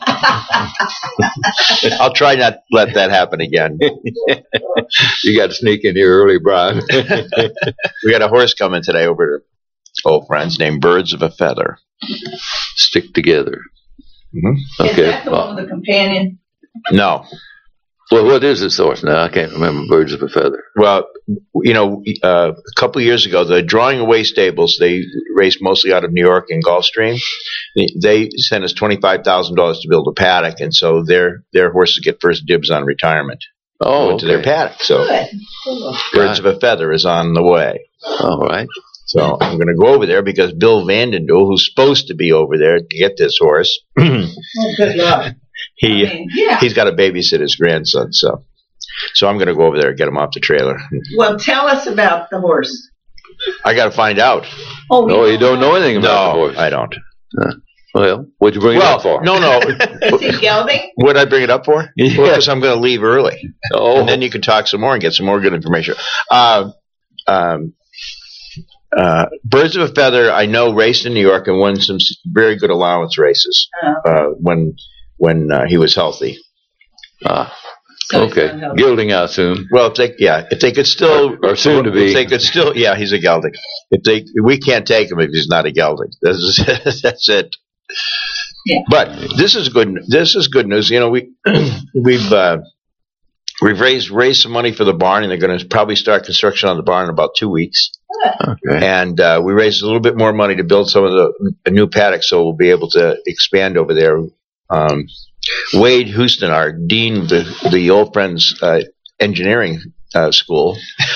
I'll try not to let that happen again. You got to sneak in here early, Brian. We got a horse coming today over to old friends named Birds of a Feather. Stick together. Mm-hmm. Okay. Is that the one with the companion? No. Well, what is this horse now? I can't remember. Birds of a Feather. Well, a couple of years ago, the Drawing Away Stables, they raced mostly out of New York and Gulfstream. They sent us $25,000 to build a paddock, and so their horses get first dibs on retirement. Oh, to their paddock. So Birds of a Feather is on the way. All right. So I'm going to go over there because Bill Vandendoel, who's supposed to be over there to get this horse, Oh, good luck. He's got to babysit his grandson, so I'm going to go over there and get him off the trailer. Well, tell us about the horse. I got to find out. Oh, you don't know anything about the horse? I don't. Well, what'd you bring it up for? No. Is he gelding? What'd I bring it up for? Yeah. Well, because I'm going to leave early. Oh. And then you can talk some more and get some more good information. Birds of a Feather, I know, raced in New York and won some very good allowance races when he was healthy. Okay, gelding, I assume. Well, if they could still, or soon to be, if they could still, he's a gelding. We can't take him if he's not a gelding. That's it. Yeah. But this is good. This is good news. You know, we've raised some money for the barn, and they're going to probably start construction on the barn in about 2 weeks. Okay. And we raised a little bit more money to build some of a new paddock, so we'll be able to expand over there. Wade Houston, our dean of the Old Friends Engineering School,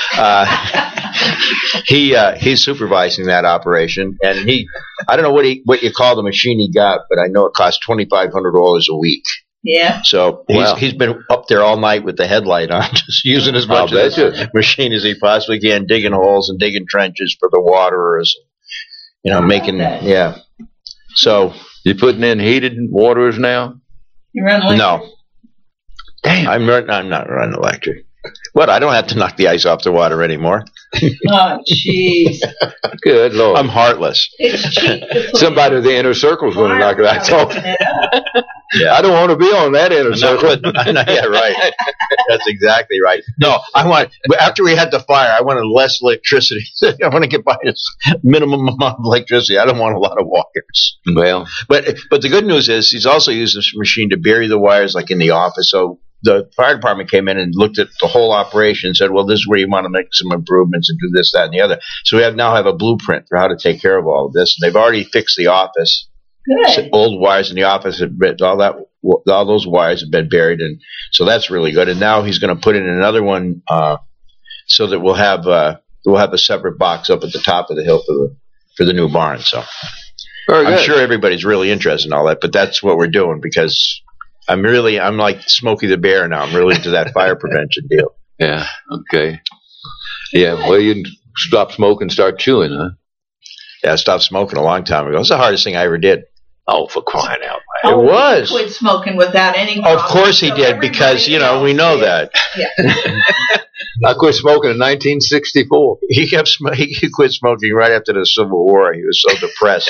he's supervising that operation, and I don't know what you call the machine he got, but I know it costs $2,500 a week. Yeah. So he's been up there all night with the headlight on, just using as much of the machine as he possibly can, digging holes and digging trenches for the waterers. You know, So you putting in heated waterers now? You run electric? No. Damn. I'm not running electric. What? I don't have to knock the ice off the water anymore. Oh, jeez. Good Lord. I'm heartless. It's cheap to put Somebody in the inner circle is going to knock the ice off. Yeah. I don't want to be on that inner circle. Yeah, right. That's exactly right. No, after we had the fire, I wanted less electricity. I want to get by this minimum amount of electricity. I don't want a lot of wires. Well, but the good news is he's also used this machine to bury the wires, like in the office. So the fire department came in and looked at the whole operation and said, well, this is where you want to make some improvements and do this, that, and the other. So we now have a blueprint for how to take care of all of this. And they've already fixed the office. Good. Old wires in the office have been, all those wires have been buried, and so that's really good. And now he's going to put in another one so that we'll have a separate box up at the top of the hill for the new barn. So I'm sure everybody's really interested in all that, but that's what we're doing because I'm like Smokey the Bear now. I'm really into that fire prevention deal. Yeah. Okay. Yeah. Well, you stop smoking, start chewing, huh? Yeah, I stopped smoking a long time ago. It was the hardest thing I ever did. Oh, for crying out loud! It was. He quit smoking without any Of problem, course he so did, because everybody we know else that. did. Yeah. I quit smoking in 1964. He quit smoking right after the Civil War. He was so depressed.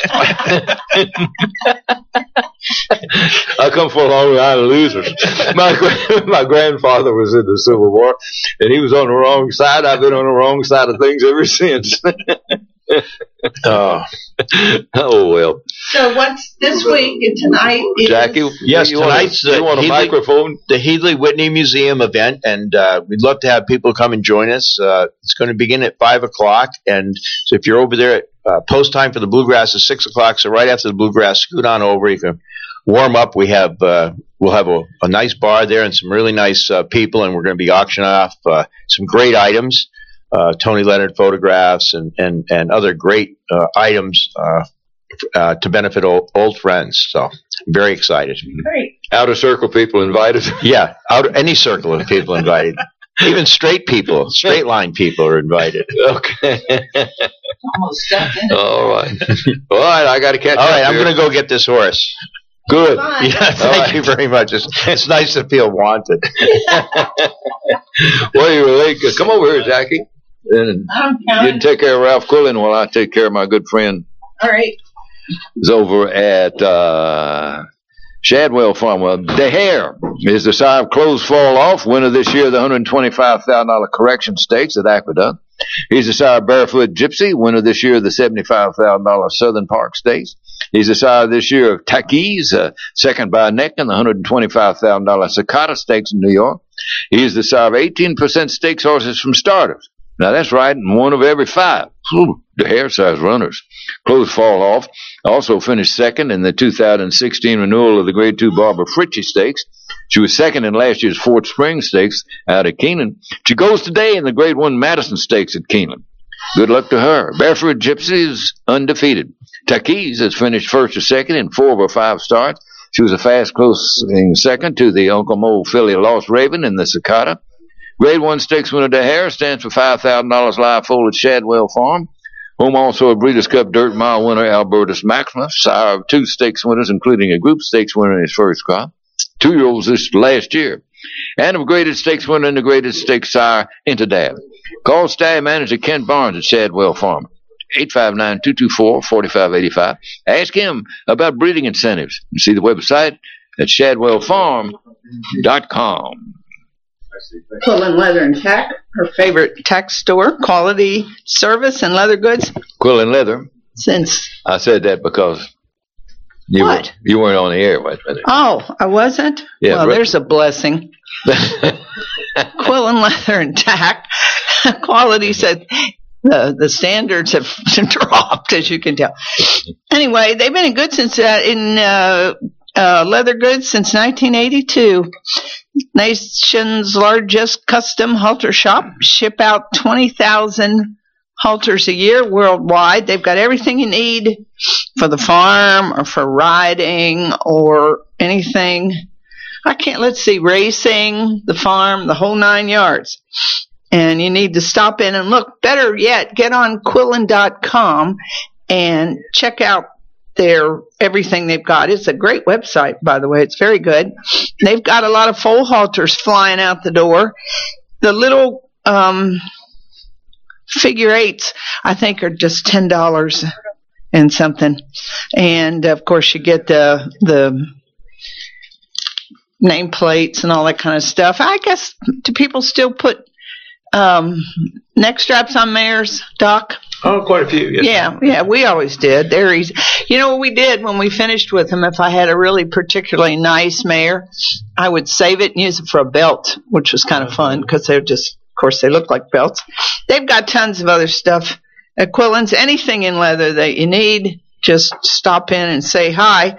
I come from a long line of losers. My grandfather was in the Civil War, and he was on the wrong side. I've been on the wrong side of things ever since. Oh well. So what's this week and tonight? Jackie, yes, tonight's you want a microphone? The Headley Whitney Museum event, and we'd love to have people come and join us. It's going to begin at 5:00, and so if you're over there, post time for the bluegrass is 6:00. So right after the bluegrass, scoot on over. You can warm up. We'll have a nice bar there and some really nice people, and we're going to be auctioning off some great items. Tony Leonard photographs and other great items to benefit old friends. So I'm very excited. Great. Outer circle people invited. Yeah, any circle of people invited. Even straight line people are invited. Okay. Almost stepped in. All right. All right, I got to catch up. All right, I'm here. going to go get this horse. Good. Bye. Yeah, thank you very much. It's nice to feel wanted. Well, you really come over here, Jackie. And I'm you counting. take care of Ralph Quillen while I take care of my good friend. All right. Is over at Shadwell Farm. Well, De Hare is the sire of Clothes Fall Off, winner this year of the $125,000 Correction Stakes at Aqueduct. He's the sire of Barefoot Gypsy, winner this year of the $75,000 Southern Park Stakes. He's the sire this year of Taquis, second by a neck in the $125,000 Cicada Stakes in New York. He is the sire of 18% stakes horses from starters. Now, that's right, and one of every 5. The hair-size runners. Clothes Fall Off also finished second in the 2016 renewal of the Grade 2 Barbara Fritchie Stakes. She was second in last year's Fort Springs Stakes out at Keeneland. She goes today in the Grade 1 Madison Stakes at Keeneland. Good luck to her. Barefoot Gypsy is undefeated. Taquis has finished first or second in 4 of her 5 starts. She was a fast closing second to the Uncle Mo filly Lost Raven in the Cicada. Grade 1 Stakes winner De Hare stands for $5,000 live foal at Shadwell Farm. Home also a Breeders' Cup Dirt Mile winner Albertus Maximus, sire of 2 stakes winners, including a Group Stakes winner in his first crop, 2-year-olds this last year, and a graded stakes winner and a graded stakes sire Interdab. Call style manager Kent Barnes at Shadwell Farm, 859-224-4585. Ask him about breeding incentives. You see the website at shadwellfarm.com. Quillen Leather and Tack, her favorite tack store, quality service and leather goods Quillen Leather. since. I said that because you What? you weren't on the air with it. Oh, I wasn't? Yeah, well, right. there's a blessing. Quillen Leather and Tack. Quality said the standards have dropped, as you can tell. Anyway, they've been in good since leather goods since 1982. Nation's largest custom halter shop. Ship out 20,000 halters a year worldwide. They've got everything you need for the farm or for riding or anything. Racing, the farm, the whole 9 yards. And you need to stop in and look. Better yet, get on Quillen.com and check out everything they've got. It's a great website, by the way. It's very good. They've got a lot of foal halters flying out the door. The little figure eights, I think, are just $10 and something. And of course, you get the nameplates and all that kind of stuff. I guess, do people still put neck straps on mares, Doc? Oh, quite a few. Yes. Yeah, we always did. They're easy. You know what we did when we finished with them? If I had a really particularly nice mare, I would save it and use it for a belt, which was kind of fun because they're just, of course, they look like belts. They've got tons of other stuff at Quillen's. Anything in leather that you need, just stop in and say hi.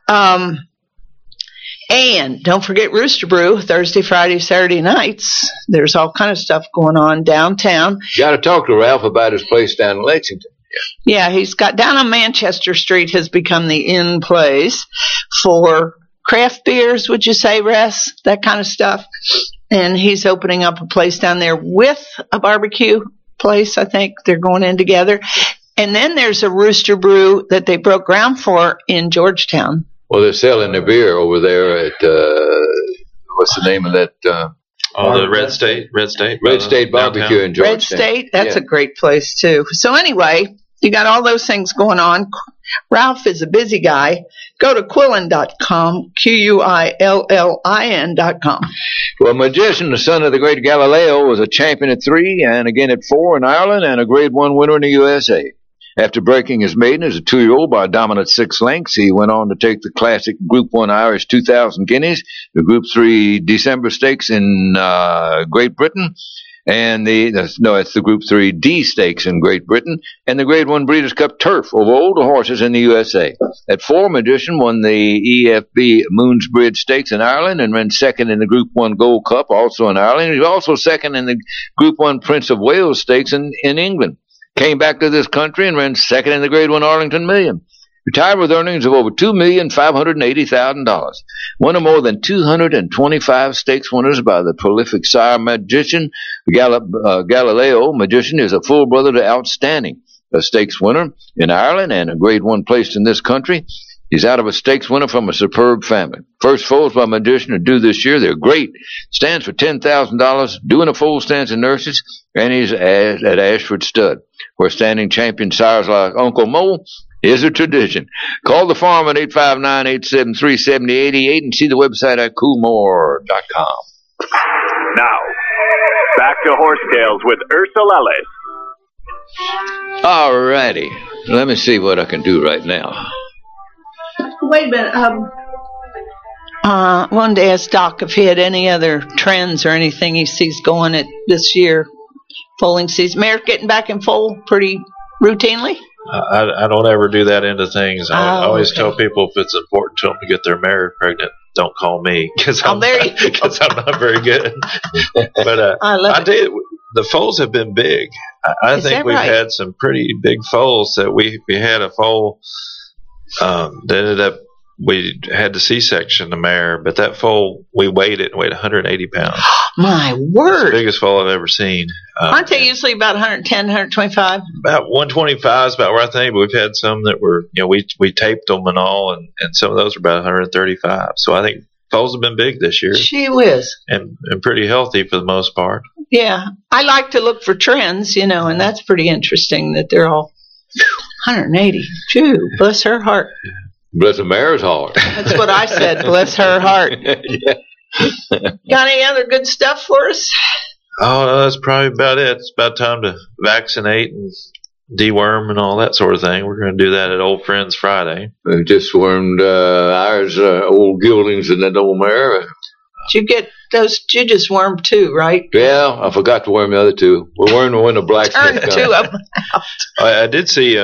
And don't forget Rooster Brew, Thursday, Friday, Saturday nights. There's all kind of stuff going on downtown. Got to talk to Ralph about his place down in Lexington. Yeah, he's got down on Manchester Street has become the in place for craft beers, would you say, Russ? That kind of stuff. And he's opening up a place down there with a barbecue place, I think. They're going in together. And then there's a Rooster Brew that they broke ground for in Georgetown. Well, they're selling their beer over there at, what's the name of that? The Red State Barbecue in Georgetown. Red State, that's a great place too. So anyway, you got all those things going on. Ralph is a busy guy. Go to Quillen.com, Quillin.com. Well, Magician, the son of the great Galileo, was a champion at 3 and again at 4 in Ireland and a Grade 1 winner in the USA. After breaking his maiden as a 2-year-old by a dominant 6 lengths, he went on to take the classic Group 1 Irish 2,000 guineas, the Group 3 December Stakes in Great Britain, and it's the Group 3 D Stakes in Great Britain, and the Grade 1 Breeders' Cup Turf over older horses in the USA. At 4, Magician won the EFB Moonsbridge Stakes in Ireland and ran second in the Group 1 Gold Cup, also in Ireland. He was also second in the Group 1 Prince of Wales Stakes in England. Came back to this country and ran second in the Grade 1 Arlington Million. Retired with earnings of over $2,580,000. One of more than 225 stakes winners by the prolific sire Magician. Galileo Magician is a full brother to Outstanding, a stakes winner in Ireland and a Grade 1 placed in this country. He's out of a stakes winner from a superb family. First foals by Magician are due this year. They're great. Stands for $10,000, doing a full stance in nurses, and he's at Ashford Stud, where standing champion sires like Uncle Mo is a tradition. Call the farm at 859-873-7088 and see the website at coolmore.com. Now, back to Horsetails with Ursula Ellis. All righty. Let me see what I can do right now. Wait a minute. Wanted to ask Doc if he had any other trends or anything he sees going at this year. Foaling season. Mare's getting back in foal pretty routinely? I don't ever do that into things. I always tell people if it's important to them to get their mare pregnant, don't call me because I'm not very good. But I tell you, the foals have been big. I think we've had some pretty big foals. That we had a foal that ended up, we had the C-section the mare, but that foal we weighed 180 pounds. My word! It's the biggest foal I've ever seen. Aren't they usually about 110, 125? About 125 is about where I think, but we've had some that were, we taped them and all, and some of those are about 135. So I think foals have been big this year She whiz. and pretty healthy for the most part. Yeah. I like to look for trends, and that's pretty interesting that they're all 180. Phew, bless her heart. Bless the mare's heart. That's what I said. Bless her heart. Yeah. Got any other good stuff for us? Oh, no, that's probably about it. It's about time to vaccinate and deworm and all that sort of thing. We're going to do that at Old Friends Friday. We just wormed ours, old Gildings and that old mare. Did you get those? You just wormed 2, right? Yeah, I forgot to worm the other 2. We wormed when the blacksmith Turn 2 come. of them out. I did see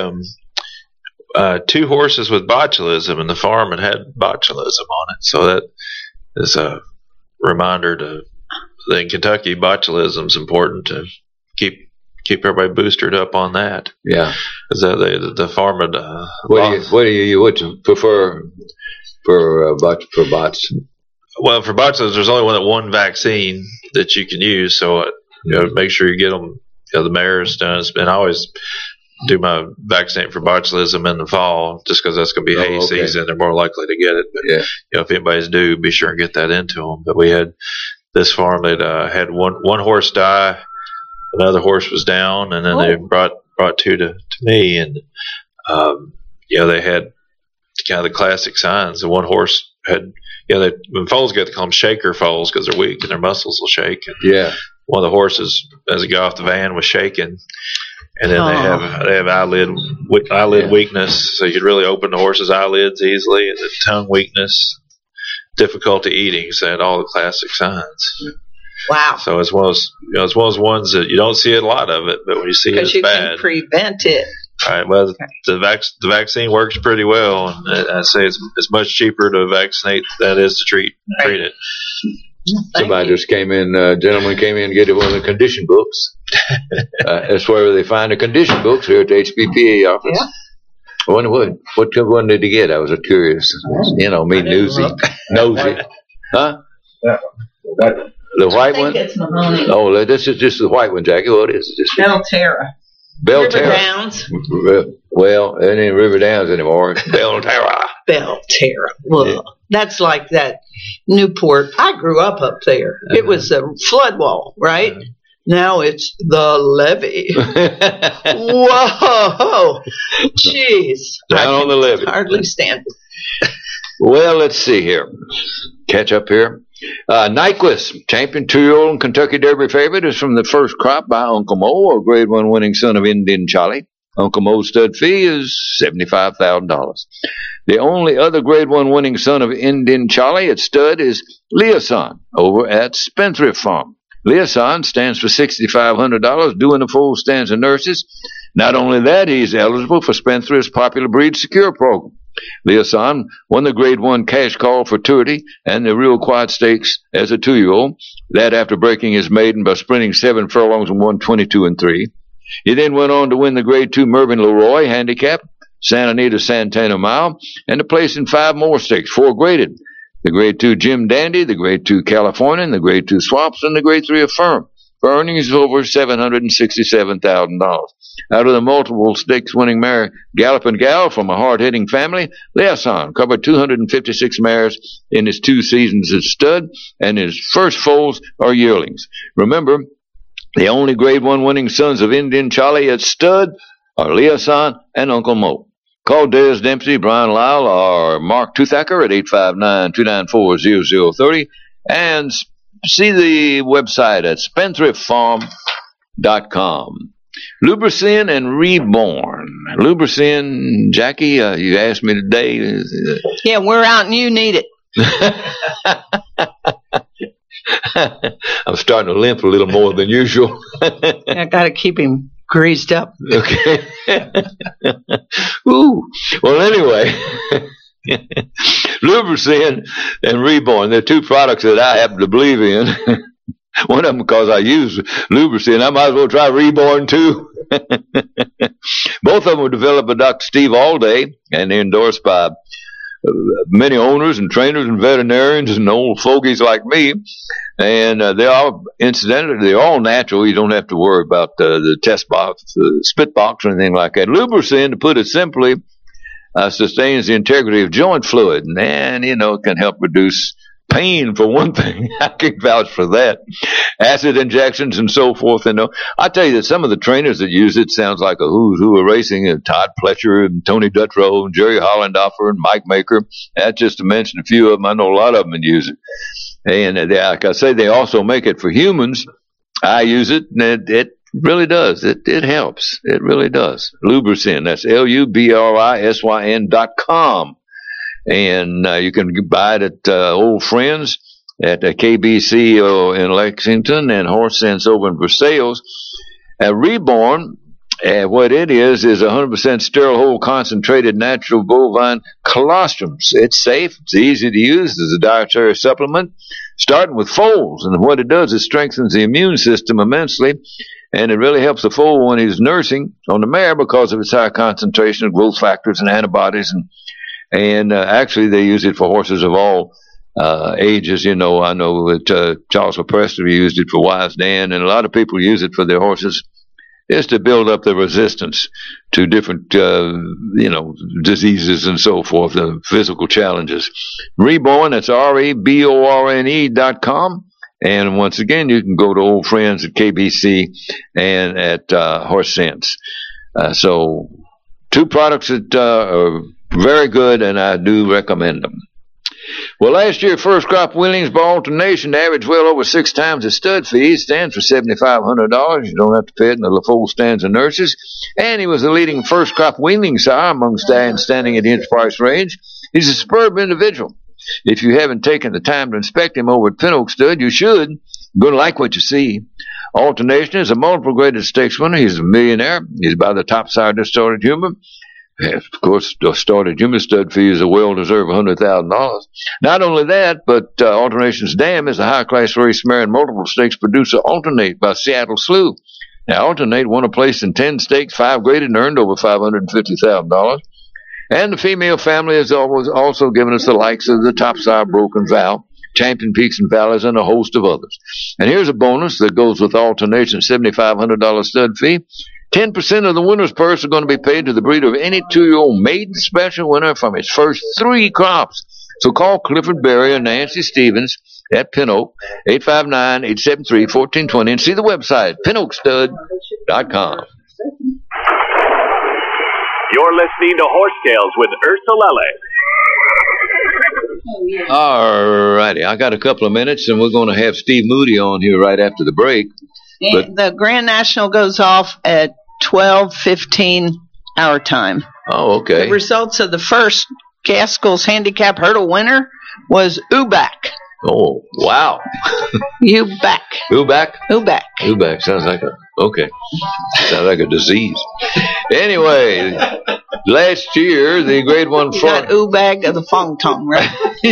2 horses with botulism, and the farm had botulism on it. So that is a reminder that in Kentucky, botulism is important to keep everybody boosted up on that. Yeah. Because the farm had. What do you prefer for bots? Well, for botulism, there's only one vaccine that you can use. So make sure you get them. The mares done, and I always do my vaccinate for botulism in the fall, just because that's going to be hay season. They're more likely to get it. But if anybody's due, be sure and get that into them. But we had this farm that had one horse die, another horse was down, and then they brought 2 to me, and they had kind of the classic signs. The one horse had when foals get, they call them shaker foals because they're weak and their muscles will shake. And one of the horses, as it got off the van, was shaking. And then they have eyelid weakness, so you could really open the horse's eyelids easily, and the tongue weakness, difficulty eating. So they had all the classic signs. Wow! So it's one of those ones that you don't see a lot of it, but when you see it, it's you bad. Can prevent it. All right. Well, the vaccine works pretty well, and I say it's much cheaper to vaccinate than it is to treat it. Somebody just came in, gentleman came in and get one of the condition books. That's where they find the condition books here at the HPPA office. Yeah. I wonder what one did he get? I was curious. Me nosy. Huh? The white one? It's Mahoney. Oh, this is just the white one, Jackie. What is it? Belterra. Belterra. River Downs. Well, it ain't River Downs anymore. Belterra. Belterra. Well, that's like that Newport. I grew up there. It was a flood wall, right? Now it's the levee. Whoa! Jeez. Down on the levee. Hardly stand it. Well, let's see here. Catch up here. Nyquist, champion 2-year-old and Kentucky Derby favorite, is from the first crop by Uncle Mo, a Grade 1 winning son of Indian Charlie. Uncle Mo's stud fee is $75,000. The only other Grade 1 winning son of Indian Charlie at stud is Liaison over at Spendthrift Farm. Liaison stands for $6,500, doing the full stands and nurses. Not only that, he's eligible for Spendthrift's Popular Breed Secure program. Liaison won the Grade 1 cash call for Turity and the Real Quiet Stakes as a 2-year-old. That after breaking his maiden by sprinting 7 furlongs and won 22-3. He then went on to win the Grade 2 Mervyn Leroy Handicap, Santa Anita Santana Mile, and to place in 5 more stakes, 4 graded. The Grade 2 Jim Dandy, the Grade 2 Californian, the Grade 2 Swamps, and the Grade 3 Affirm, for earnings of over $767,000. Out of the multiple stakes winning mare Gallopin' Gal from a hard-hitting family, Liaison covered 256 mares in his 2 seasons as stud, and his first foals are yearlings. Remember, the only Grade 1 winning sons of Indian Charlie at stud are Liaison and Uncle Mo. Call Des Dempsey, Brian Lyle, or Mark Toothacker at 859-294-0030 and see the website at spendthriftfarm.com. Lubricin and Reborn. Lubricin, Jackie, you asked me today. Yeah, we're out and you need it. I'm starting to limp a little more than usual. I got to keep him greased up. Okay. Ooh. Well, anyway, Lubricin and Reborn, they're 2 products that I happen to believe in. One of them because I use Lubricin. I might as well try Reborn too. Both of them were developed by Dr. Steve Alday and endorsed by many owners and trainers and veterinarians and old fogies like me. And they're all, incidentally, they're all natural. You don't have to worry about the test box, the spit box, or anything like that. Lubricin, to put it simply, sustains the integrity of joint fluid, and it can help reduce pain for one thing. I can vouch for that. Acid injections and so forth. And I tell you that some of the trainers that use it sounds like a who's who of racing. Todd Pletcher and Tony Dutrow and Jerry Hollendorfer and Mike Maker. That's just to mention a few of them. I know a lot of them that use it. And like I say, they also make it for humans. I use it, and it really does. It helps. It really does. Lubricin. That's LUBRISYN.com. And you can buy it at Old Friends at KBC in Lexington and Horse Sense over in Versailles. Reborn, what it is 100% sterile whole concentrated natural bovine colostrums. It's safe. It's easy to use as a dietary supplement, starting with foals. And what it does is strengthens the immune system immensely. And it really helps the foal when he's nursing on the mare because of its high concentration of growth factors and antibodies. And actually, they use it for horses of all ages. I know that Charles Leprester used it for Wise Dan, and a lot of people use it for their horses just to build up the resistance to different, diseases and so forth, physical challenges. Reborn, that's REBORNE.com. And once again, you can go to Old Friends at KBC and at Horse Sense. So, two products that are very good, and I do recommend them. Well, last year, First Crop Weanlings by alternation averaged well over 6 times the stud fee. It stands for $7,500. You don't have to pay it in the LaFolle stands and nurses. And he was the leading First Crop Weanling sire among stallions standing at the enterprise range. He's a superb individual. If you haven't taken the time to inspect him over at Pin Oak Stud, you should. You're going to like what you see. Alternation is a multiple graded stakes winner. He's a millionaire. He's by the top sire distorted human. Of course, the started human stud fee is a well-deserved $100,000. Not only that, but Alternation's Dam is a high-class race mare and multiple stakes producer Alternate by Seattle Slew. Now, Alternate won a place in 10 stakes, 5 graded, and earned over $550,000. And the female family has always also given us the likes of the top sire Broken Vow, Champion Peaks and Valleys, and a host of others. And here's a bonus that goes with Alternation's $7,500 stud fee. 10% of the winner's purse are going to be paid to the breeder of any 2-year-old maiden special winner from his first 3 crops. So call Clifford Berry or Nancy Stevens at Pin Oak, 859-873-1420, and see the website, pinoakstud.com. You're listening to Horse Tales with Ursula Ellis. All righty. I got a couple of minutes, and we're going to have Steve Moody on here right after the break. And the Grand National goes off at 12:15 our time. Oh, okay. The results of the first Gaskell's Handicap Hurdle winner was Ubak. Oh, wow. Ubak. Ubak? Ubak. Ubak sounds like a disease. Anyway, last year, the Grade 1 Florida. Got Ubag of the Fong Tong, right?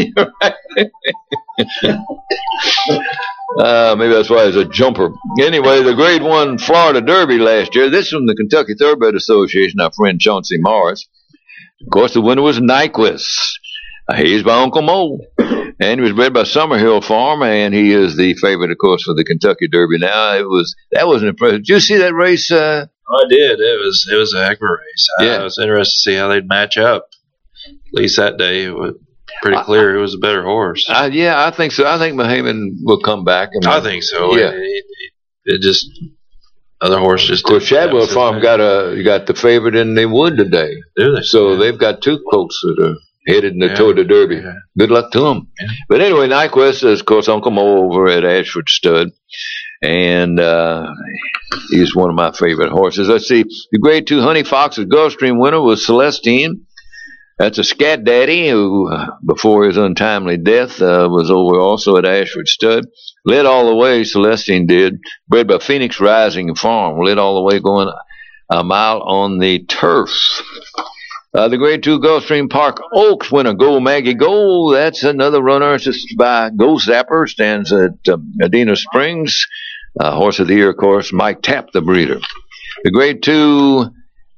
Maybe that's why he's a jumper. Anyway, the Grade 1 Florida Derby last year, this from the Kentucky Thoroughbred Association, our friend Chauncey Morris. Of course, the winner was Nyquist. He's by Uncle Mo. And he was bred by Summerhill Farm, and he is the favorite, of course, for the Kentucky Derby. Now, that was an impressive. Did you see that race? I did. It was a heck of a race. I was interested to see how they'd match up. At least that day, it was pretty clear who was a better horse. Yeah, I think so. I think Mahaman will come back. I think so. Yeah. It just other horses just. Of course, Shadwell Farm got the favorite in the Wood today. Do they? So they've got 2 colts that are headed toward the Derby. Yeah. Good luck to them. Yeah. But anyway, Nyquist is, of course, Uncle Mo over at Ashford Stud. And he's one of my favorite horses. Let's see. The Grade 2 Honey Fox's Gulfstream winner was Celestine. That's a scat daddy who, before his untimely death, was over also at Ashford Stud. Led all the way, Celestine did. Bred by Phoenix Rising Farm. Led all the way going a mile on the turf. The Grade 2 Gulfstream Park Oaks winner, Go Maggie Go. That's another runner. It's just by Go Zapper. Stands at Adena Springs. Horse of the Year, of course, Mike Tapp, the breeder. The Grade 2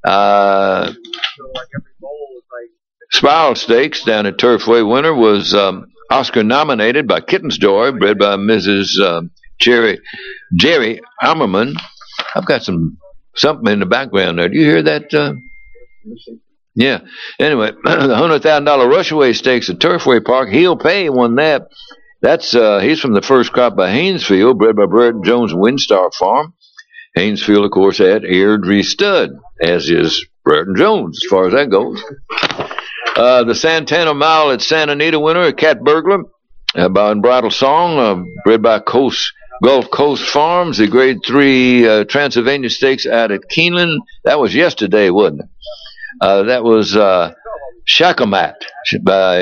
Spiral Stakes down at Turfway winner was Oscar nominated by Kitten's Joy, bred by Mrs. Jerry Ammerman. I've got something in the background there. Do you hear that? Yeah. Anyway, the $100,000 Rushaway Stakes at Turfway Park. He'll Pay won that. He's from the First Crop by Haynesfield, bred by Burton Jones and Windstar Farm. Haynesfield, of course, had Airdrie Stud, as is Burton Jones, as far as that goes. The Santana Mile at Santa Anita winner, a Cat Burglar, by Bridal Song, bred by Gulf Coast Farms. The Grade 3 Transylvania Stakes out at Keeneland. That was yesterday, wasn't it? That was Shakamat by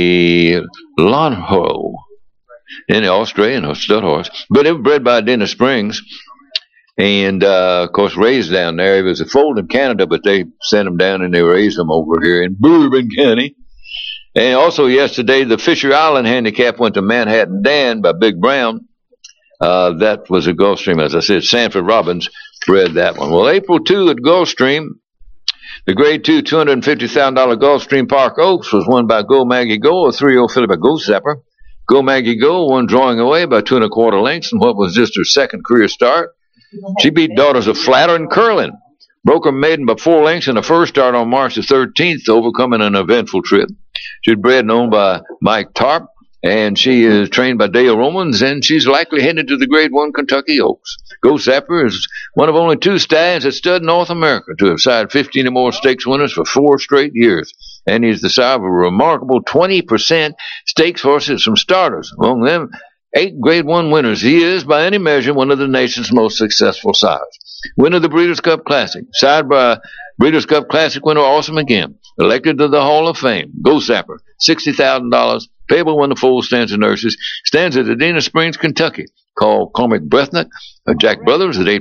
Lonho in the Australian stud horse. But it was bred by Dennis Springs. And, of course, raised down there. He was a foal in Canada, but they sent him down and they raised him over here in Bourbon County. And also yesterday, the Fisher Island handicap went to Manhattan Dan by Big Brown. That was a Gulfstream, as I said. Sanford Robbins bred that one. Well, April 2 at Gulfstream, the Grade 2 $250,000 Gulfstream Park Oaks was won by Go Maggie Go, a 3-0 filly by Go Zapper. Go Maggie Go won drawing away by 2 1/4 lengths in what was just her second career start. She beat Daughters of Flatter and Curlin. Broke her maiden by 4 lengths in the first start on March the 13th, overcoming an eventful trip. She's bred and owned by Mike Tarp, and she is trained by Dale Romans, and she's likely headed to the Grade 1 Kentucky Oaks. Go Zapper is one of only 2 stallions that stud North America to have sired 15 or more stakes winners for 4 straight years. And he's the sire of a remarkable 20% stakes horses from starters. Among them, 8 Grade 1 winners. He is, by any measure, one of the nation's most successful sires. Winner of the Breeders' Cup Classic. Sired by Breeders' Cup Classic winner Awesome Again. Elected to the Hall of Fame. Go Zapper. $60,000. Payable when the foal stands in nurses. Stands at Adena Springs, Kentucky. Call Cormac Brethnick or Jack Brothers at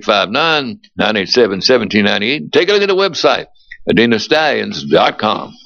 859-987-1798. Take a look at the website, adenastallions.com.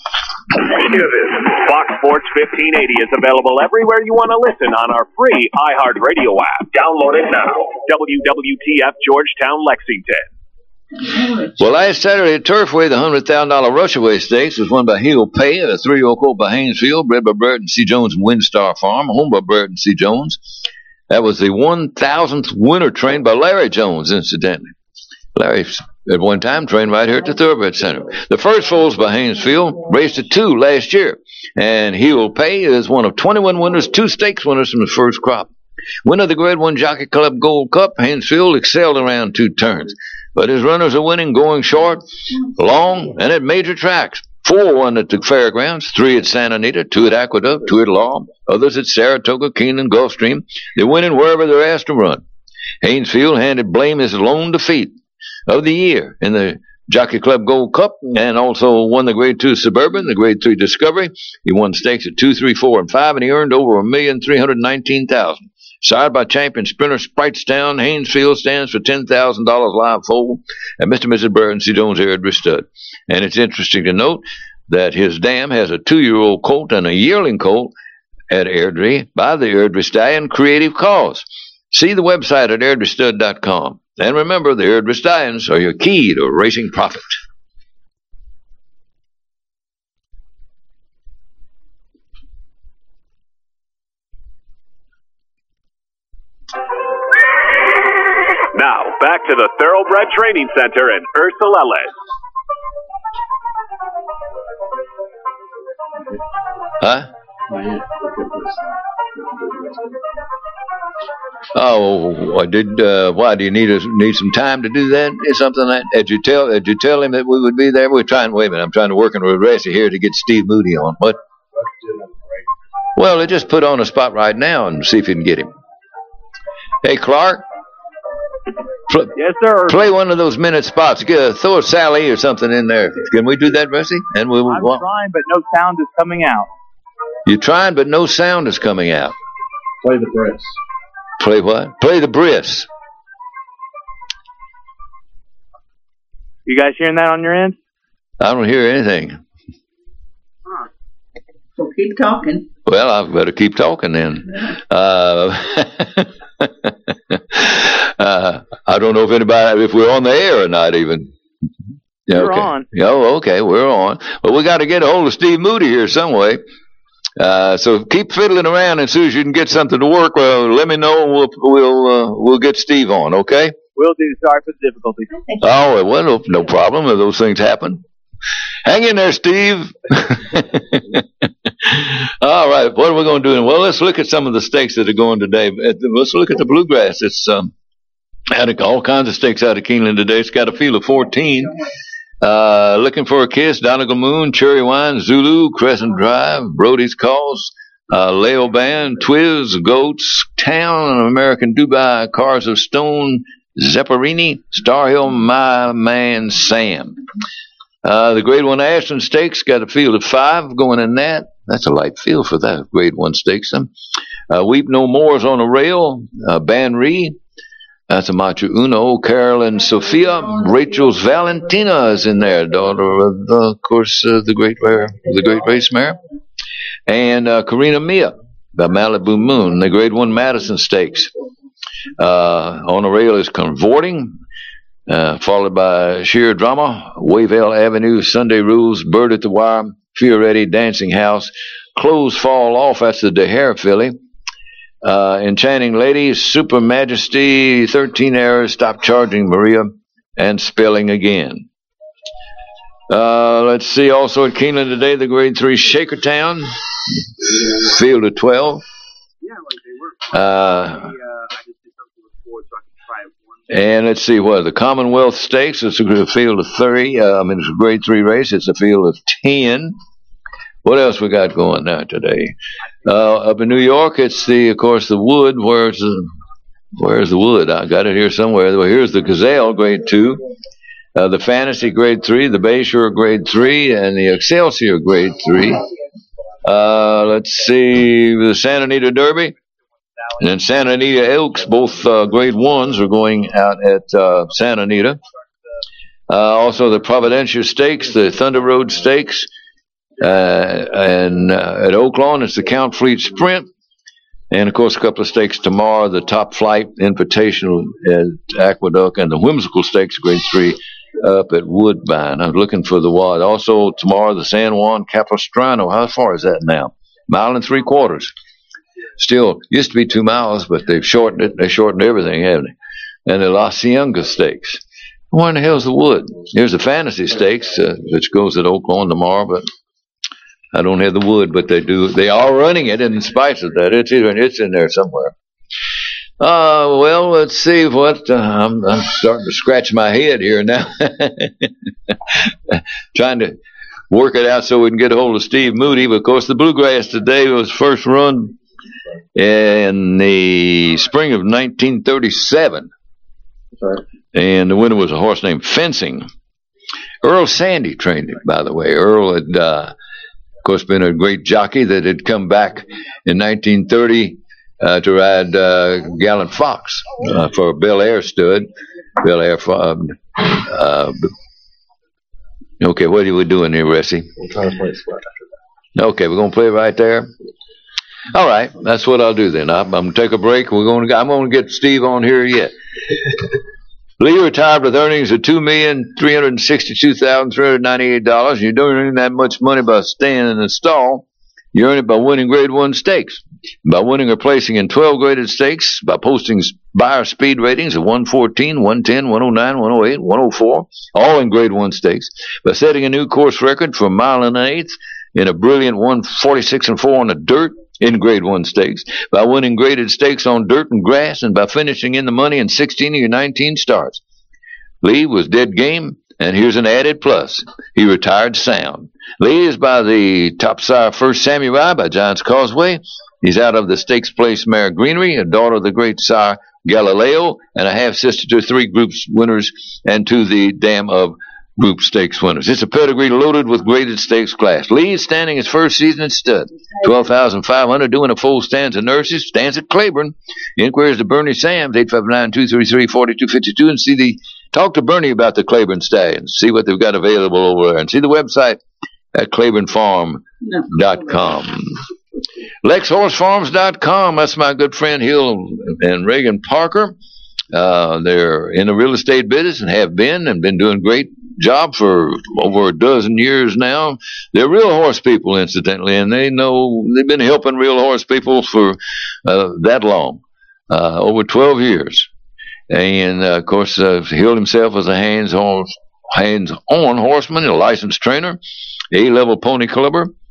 Fox Sports 1580 is available everywhere you want to listen on our free iHeartRadio app. Download it now. WWTF Georgetown, Lexington. Well, last Saturday at Turfway, the $100,000 Rushaway Stakes was won by Heel Pay, a 3-0 colt by Haynesfield, bred by Burton C. Jones and Windstar Farm, owned by Burton C. Jones. That was the 1,000th winner trained by Larry Jones, incidentally. Larry, at one time, trained right here at the Thoroughbred Center. The first foals by Haynesfield raced at 2 last year, and Heel Pay is one of 21 winners, 2 stakes winners from the first crop. Winner of the Grade 1 Jockey Club Gold Cup, Haynesfield excelled around 2 turns. But his runners are winning, going short, long, and at major tracks. 4 won at the fairgrounds, 3 at Santa Anita, 2 at Aqueduct, 2 at Law, others at Saratoga, Keeneland, Gulfstream. They're winning wherever they're asked to run. Haynesfield handed Blame his lone defeat of the year in the Jockey Club Gold Cup, and also won the Grade 2 Suburban, the Grade 3 Discovery. He won stakes at 2, 3, 4, and 5, and he earned over $1,319,000. Sired by champion sprinter Spritestown, Haynesfield stands for $10,000 live foal, and Mr. and Mrs. Burton C. Jones Airdrie Stud. And it's interesting to note that his dam has a 2-year-old colt and a yearling colt at Airdrie by the Airdrie Stallion Creative Cause. See the website at airdriestud.com. And remember, the Airdrie Stallions are your key to racing profit. Now, back to the Thoroughbred Training Center in Ursa Ellis. Huh? Oh, why do you need some time to do that? Or something like that? Did you tell him that we would be there? Wait a minute. I'm trying to work with Resi here to get Steve Moody on. What? Well, they just put on a spot right now and see if you can get him. Hey, Clark. Yes, sir. Play one of those minute spots. Throw a Sally or something in there. Can we do that, Resi? And I'm trying, but no sound is coming out. You're trying, but no sound is coming out. Play the Briss. Play what? Play the Briss. You guys hearing that on your end? I don't hear anything. So keep talking. Well, I better keep talking then. I don't know if we're on the air or not even. Yeah, We're okay. on. Oh, okay, we're on. Well, we got to get a hold of Steve Moody here some way. So keep fiddling around, and as soon as you can get something to work, well, let me know, and we'll get Steve on, okay? Will do. Sorry for the difficulty. Oh, well, no problem. Those things happen. Hang in there, Steve. All right, what are we going to do? Well, let's look at some of the stakes that are going today. Let's look at the Bluegrass. It's had all kinds of stakes out of Keeneland today. It's got a field of 14. Looking for a Kiss, Donegal Moon, Cherry Wine, Zulu, Crescent Drive, Brody's Cause, Leo Band, Twiz, Goats, Town, American Dubai, Cars of Stone, Zepparini, Star Hill, My Man Sam. The Grade 1 Ashland Stakes got a field of 5 going in that. That's a light field for that Grade 1 Stakes. Weep No More's on a rail. Ban Ree. That's a Macho Uno. Carolyn Sophia. Rachel's Valentina is in there, daughter of course, the great race mare. And Karina Mia by Malibu Moon. The Grade 1 Madison Stakes. On a rail is Convorting. Followed by Sheer Drama, Wayville Avenue, Sunday Rules, Bird at the Wire, Fioretti, Dancing House, Clothes Fall Off, that's the DeHare filly, Enchanting Lady, Super Majesty, 13 Errors, Stop Charging Maria, and Spelling Again. Let's see, also at Keeneland today, the Grade 3 Shakertown, field of 12. And let's see what the Commonwealth Stakes. It's a field of 30. It's a Grade 3 race. It's a field of 10. What else we got going now today? Up in New York, it's of course the Wood. Where's the Wood? I got it here somewhere. Well, here's the Gazelle, Grade 2. The Fantasy, Grade 3. The Bayshore, Grade 3, and the Excelsior, Grade 3. Let's see the Santa Anita Derby. And then Santa Anita Elks, both Grade 1s are going out at Santa Anita. Also the Providencia Stakes, the Thunder Road Stakes, and at Oaklawn it's the Count Fleet Sprint. And, of course, a couple of stakes tomorrow, the Top Flight Invitational at Aqueduct and the Whimsical Stakes, Grade 3, up at Woodbine. I'm looking for the wad. Also tomorrow, the San Juan Capistrano. How far is that now? 1 3/4. Still, used to be 2 miles, but they've shortened it. They shortened everything, haven't they? And the La Cienega Stakes. Where in the hell's the Wood? Here's the Fantasy Stakes, which goes at Oaklawn tomorrow, but I don't have the Wood, but they do. They are running it in spite of that. It's in there somewhere. Well, let's see what. I'm starting to scratch my head here now. Trying to work it out so we can get a hold of Steve Moody. But, of course, the Bluegrass today was first run in the spring of 1937. Right. And the winner was a horse named Fencing. Earl Sandy trained him, by the way. Earl had, of course, been a great jockey that had come back in 1930 to ride Gallant Fox for Bel Air stud. Bel Air. Okay, what are we doing here, Ressie? We're trying to play flat after that. Okay, we're going to play right there. All right, that's what I'll do then. I'm going to take a break. I'm going to get Steve on here yet. Lee retired with earnings of $2,362,398. You don't earn that much money by staying in the stall. You earn it by winning Grade 1 stakes, by winning or placing in 12 graded stakes, by posting buyer speed ratings of 114, 110, 109, 108, 104, all in Grade 1 stakes, by setting a new course record for a mile and an eighth in a brilliant 146 and 4 on the dirt in Grade 1 stakes, by winning graded stakes on dirt and grass, and by finishing in the money in 16 of your 19 starts. Lee was dead game, and here's an added plus. He retired sound. Lee is by the top sire First Samurai by Giant's Causeway. He's out of the Stakes Place mare Greenery, a daughter of the great sire Galileo, and a half-sister to 3 groups winners and to the dam of Group Stakes winners. It's a pedigree loaded with graded stakes class. Lee is standing his first season at stud. 12,500 doing a full stands of nurses. Stands at Claiborne. Inquiries to Bernie Sams, 859-233-4252, and talk to Bernie about the Claiborne Stallions. See what they've got available over there. And see the website at ClaiborneFarm.com. LexHorseFarms.com. That's my good friend Hill and Reagan Parker. They're in the real estate business and have been doing great job for over a dozen years now. They're real horse people, incidentally, and they've been helping real horse people for that long, over 12 years. And of course, Hill himself was a hands-on horseman, a licensed trainer, A-level pony clubber,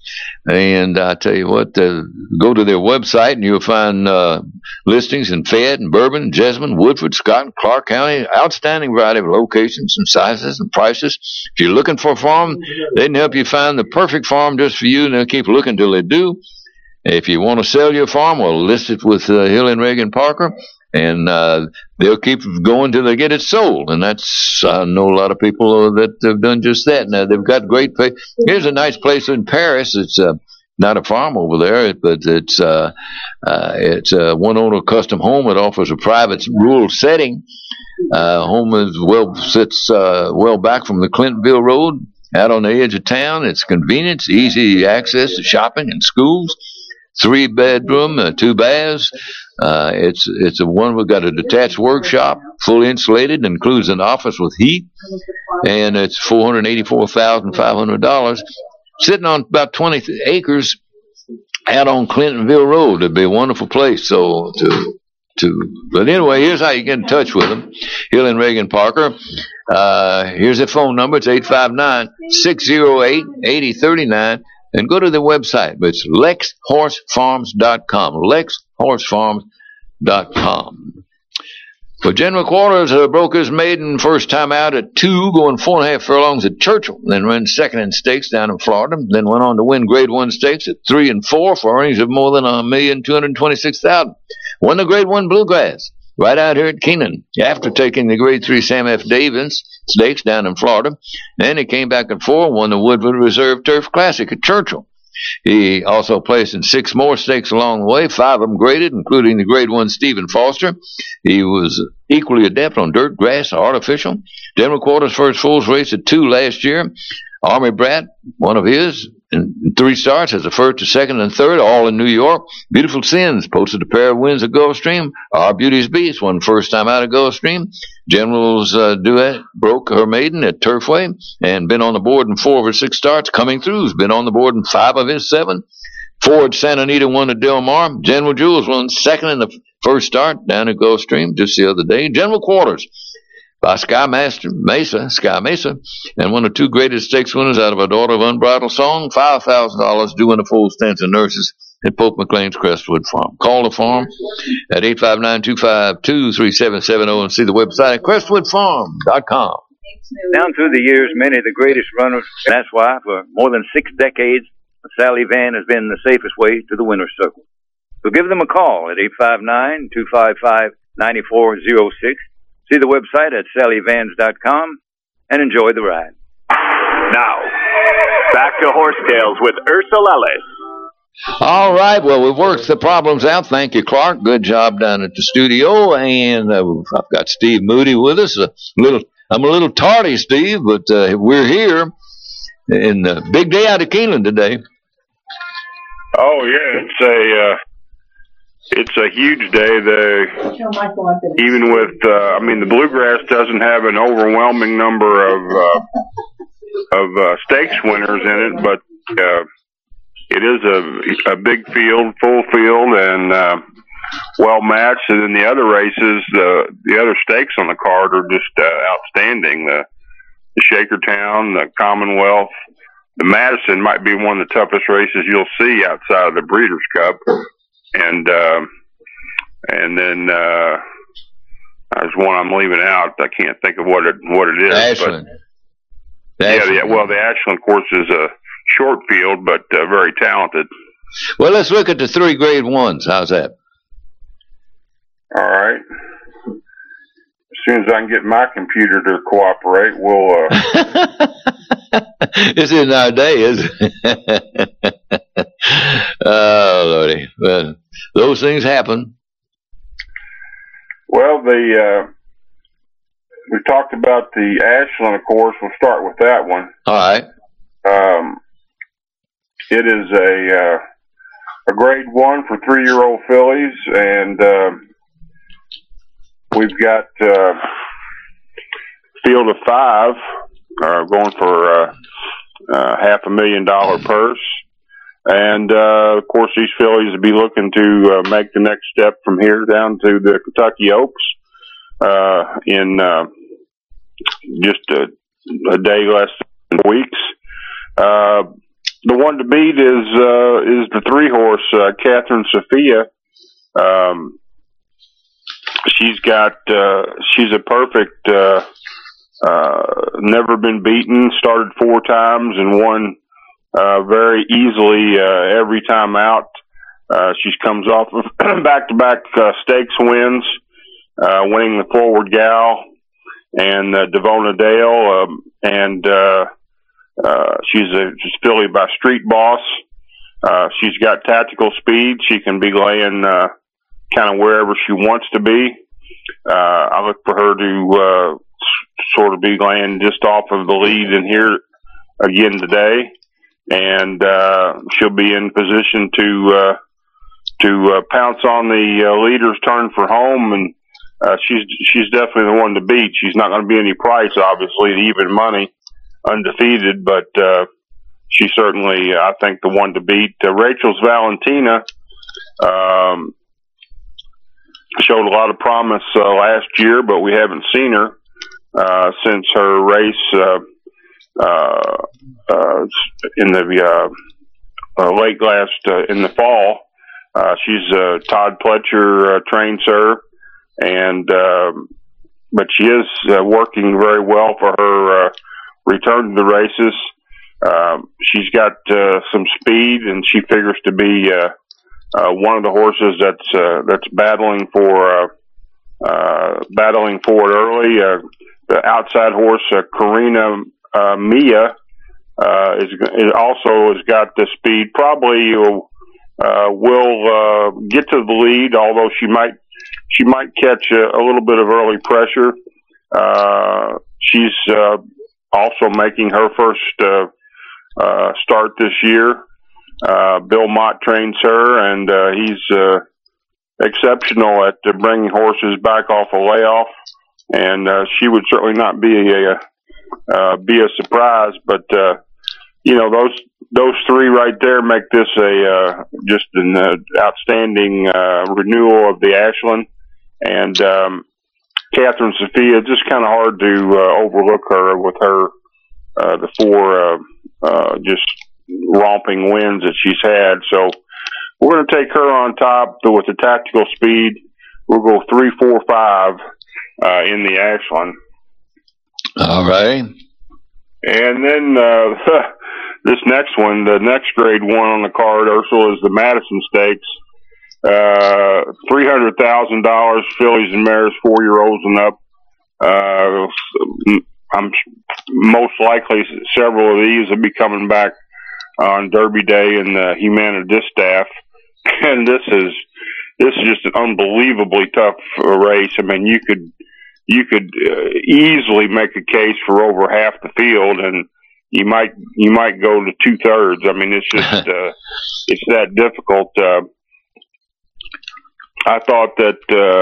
And I tell you what, go to their website and you'll find listings in Fayette and Bourbon, Jessamine, Woodford, Scott, and Clark County. Outstanding variety of locations and sizes and prices. If you're looking for a farm, they can help you find the perfect farm just for you, and they'll keep looking till they do. If you want to sell your farm, well, list it with Hill and Reagan Parker, and they'll keep going till they get it sold. And that's, I know a lot of people that have done just that. Now, they've got great place. Here's a nice place in Paris. It's not a farm over there, but it's a one-owner custom home. It offers a private rural setting. Home sits well back from the Clintonville Road, out on the edge of town. It's convenient, it's easy access to shopping and schools. 3-bedroom, 2 baths. It's a one. We've got a detached workshop, fully insulated, includes an office with heat, and it's $484,500. Sitting on about 20 acres out on Clintonville Road. It'd be a wonderful place. So but anyway, here's how you get in touch with them. Hill and Reagan Parker. Here's their phone number. It's 859-608-8039. And go to their website. But it's LexHorseFarms.com. LexHorseFarms.com. For General Quarters, Broker's maiden first time out at 2, going 4.5 furlongs at Churchill. Then ran second in stakes down in Florida. Then went on to win Grade 1 stakes at 3 and 4 for earnings of more than $1,226,000. Won the Grade 1 Bluegrass right out here at Keenan after taking the Grade 3 Sam F. Davis stakes down in Florida. Then he came back at 4 and won the Woodford Reserve Turf Classic at Churchill. He also placed in 6 more stakes along the way, 5 of them graded, including the Grade 1 Stephen Foster. He was equally adept on dirt, grass, artificial. General Quarters' first foals race at 2 last year. Army Brat, one of his, in 3 starts as the first, the second, and third, all in New York. Beautiful Sins posted a pair of wins at Gulfstream. Our Beauty's Beast won first time out at Gulfstream. General's Duet broke her maiden at Turfway and been on the board in 4 of her 6 starts. Coming Through's been on the board in 5 of his 7. Ford Santa Anita won at Del Mar. General Jules won second in the first start down at Gulfstream just the other day. General Quarters by Sky Mesa, and one of 2 greatest stakes winners out of A Daughter of Unbridled Song, $5,000 due in the full stance of nurses at Pope McLean's Crestwood Farm. Call the farm at 859-252-3770 and see the website at crestwoodfarm.com. Down through the years, many of the greatest runners, and that's why for more than 6 decades, the Sally Van has been the safest way to the winner's circle. So give them a call at 859-255-9406. See the website at sallyvans.com and enjoy the ride. Now, back to Horse Tales with Ursula Ellis. All right, well, we've worked the problems out. Thank you, Clark. Good job down at the studio. And I've got Steve Moody with us. I'm a little tardy, Steve, but we're here in the big day out of Keeneland today. Oh, yeah, it's a huge day. Even with, the Bluegrass doesn't have an overwhelming number of stakes winners in it, but it is a big field, full field, and well matched. And then the other races, the other stakes on the card are just outstanding. The Shakertown, the Commonwealth, the Madison might be one of the toughest races you'll see outside of the Breeders' Cup. And then there's one I'm leaving out. I can't think of what it is. Ashland. Well, the Ashland course is a short field, but very talented. Well, let's look at the 3 Grade 1s. How's that? All right. As soon as I can get my computer to cooperate, we'll. This isn't our day, is it? Oh, Lordy. Well, those things happen. Well, we talked about the Ashland, of course. We'll start with that one. All right. It is a Grade 1 for 3-year-old fillies, and we've got field of 5 going for $500,000 purse. And, of course, these fillies will be looking to make the next step from here down to the Kentucky Oaks in just a day less than weeks. the one to beat is the 3-horse, Catherine Sophia. She's a perfect, never been beaten, started 4 times and won, very easily, every time out. She comes off of back-to-back, stakes wins, winning the Forward Gal and, Devona Dale, she's filly by Street Boss. She's got tactical speed. She can be laying, kind of wherever she wants to be. I look for her to sort of be laying just off of the lead in here again today, and she'll be in position to pounce on the leader's turn for home, and she's definitely the one to beat. She's not going to be any price, obviously, at even money, undefeated, but she's certainly, I think, the one to beat. Rachel's Valentina showed a lot of promise last year, but we haven't seen her since her race in the late in the fall. She's Todd Pletcher trains her, and but she is working very well for her return to the races. She's got some speed, and she figures to be one of the horses that's battling for it early. The outside horse, Karina Mia, is also has got the speed. Probably will get to the lead, although she might catch a little bit of early pressure. She's also making her first start this year. Bill Mott trains her, and he's exceptional at bringing horses back off a layoff, and she would certainly not be a surprise. But those 3 right there make this just an outstanding renewal of the Ashland, and Catherine Sophia. Just kind of hard to overlook her with her the 4 just romping wins that she's had. So we're going to take her on top with the tactical speed. We'll go 3, 4, 5 in the Ashland. All right. And then this next one, the next grade 1 on the card, Ursula, is the Madison Stakes. $300,000 fillies and mares, 4-year-olds and up. I'm most likely several of these will be coming back on Derby Day in the Humana Distaff, and this is just an unbelievably tough race. I mean, you could easily make a case for over half the field, and you might go to 2/3. I mean, it's just it's that difficult. I thought that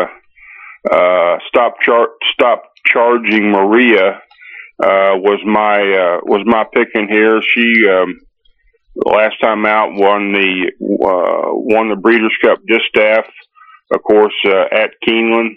Stop Charging Maria was my pick in here. She last time out won the Breeders' Cup Distaff, of course, at Keeneland.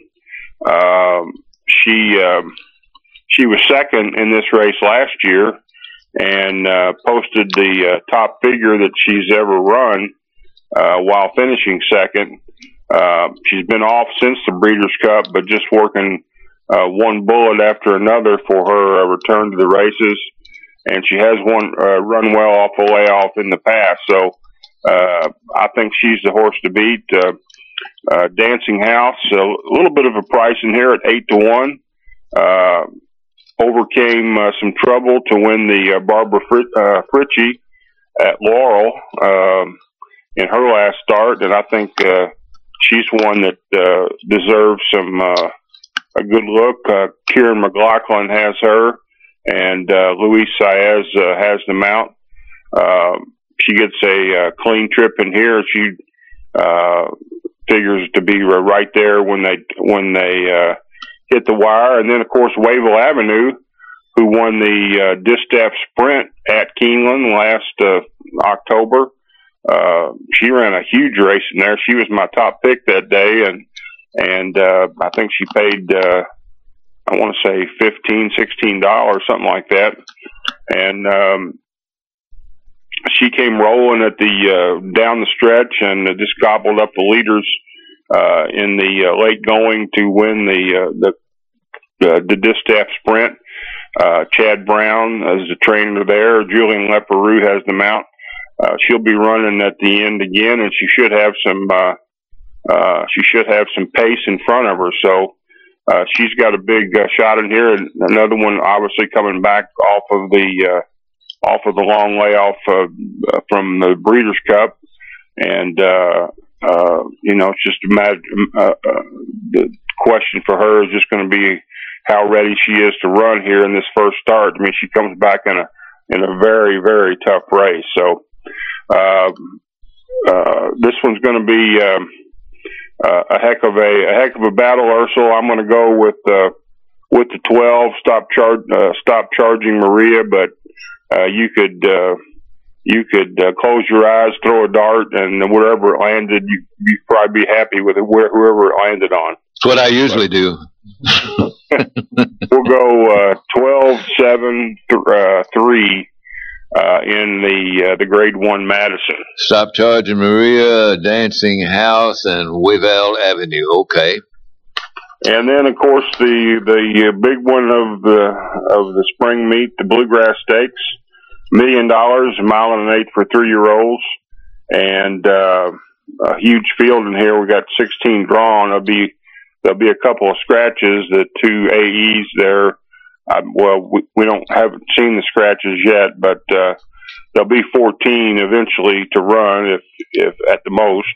She was second in this race last year, and posted the top figure that she's ever run while finishing second. She's been off since the Breeders' Cup, but just working one bullet after another for her return to the races, and she has run well off a layoff in the past. So I think she's the horse to beat. Dancing House, a little bit of a price in here at 8-1. Overcame some trouble to win the Barbara Fritchie at Laurel in her last start, and I think she's one that deserves a good look. Kieran McLaughlin has her, and Luis Saez has the mount. She gets a clean trip in here. She figures to be right there when they hit the wire. And then, of course, Wavell Avenue, who won the Distaff Sprint at Keeneland last October. She ran a huge race in there. She was my top pick that day, and I think she paid I want to say $15, $16, something like that. And she came rolling at the down the stretch and just gobbled up the leaders in the late going to win the distaff sprint. Chad Brown is the trainer there. Julian Leperoux has the mount. She'll be running at the end again, and she should have some pace in front of her. So she's got a big shot in here. And another one, obviously coming back off of the long layoff from the Breeders' Cup, and it's just a matter. The question for her is just going to be how ready she is to run here in this first start. I mean, she comes back in a very, very tough race. So this one's going to be a heck of a battle, Ursula. I'm going to go with the 12. Stop Charging Maria, but you could close your eyes, throw a dart, and wherever it landed, you'd probably be happy with it, whoever it landed on. That's what I usually do. We'll go 12, 7, 3 in the Grade 1 Madison. Stop Charging Maria, Dancing House, and Wavell Avenue. Okay. And then, of course, the big one of the spring meet, the Bluegrass Stakes, $1 million, a mile and an eighth for 3-year-olds, and a huge field in here. We got 16 drawn. There'll be a couple of scratches. The 2 AEs there. We haven't seen the scratches yet, but there'll be 14 eventually to run, if at the most.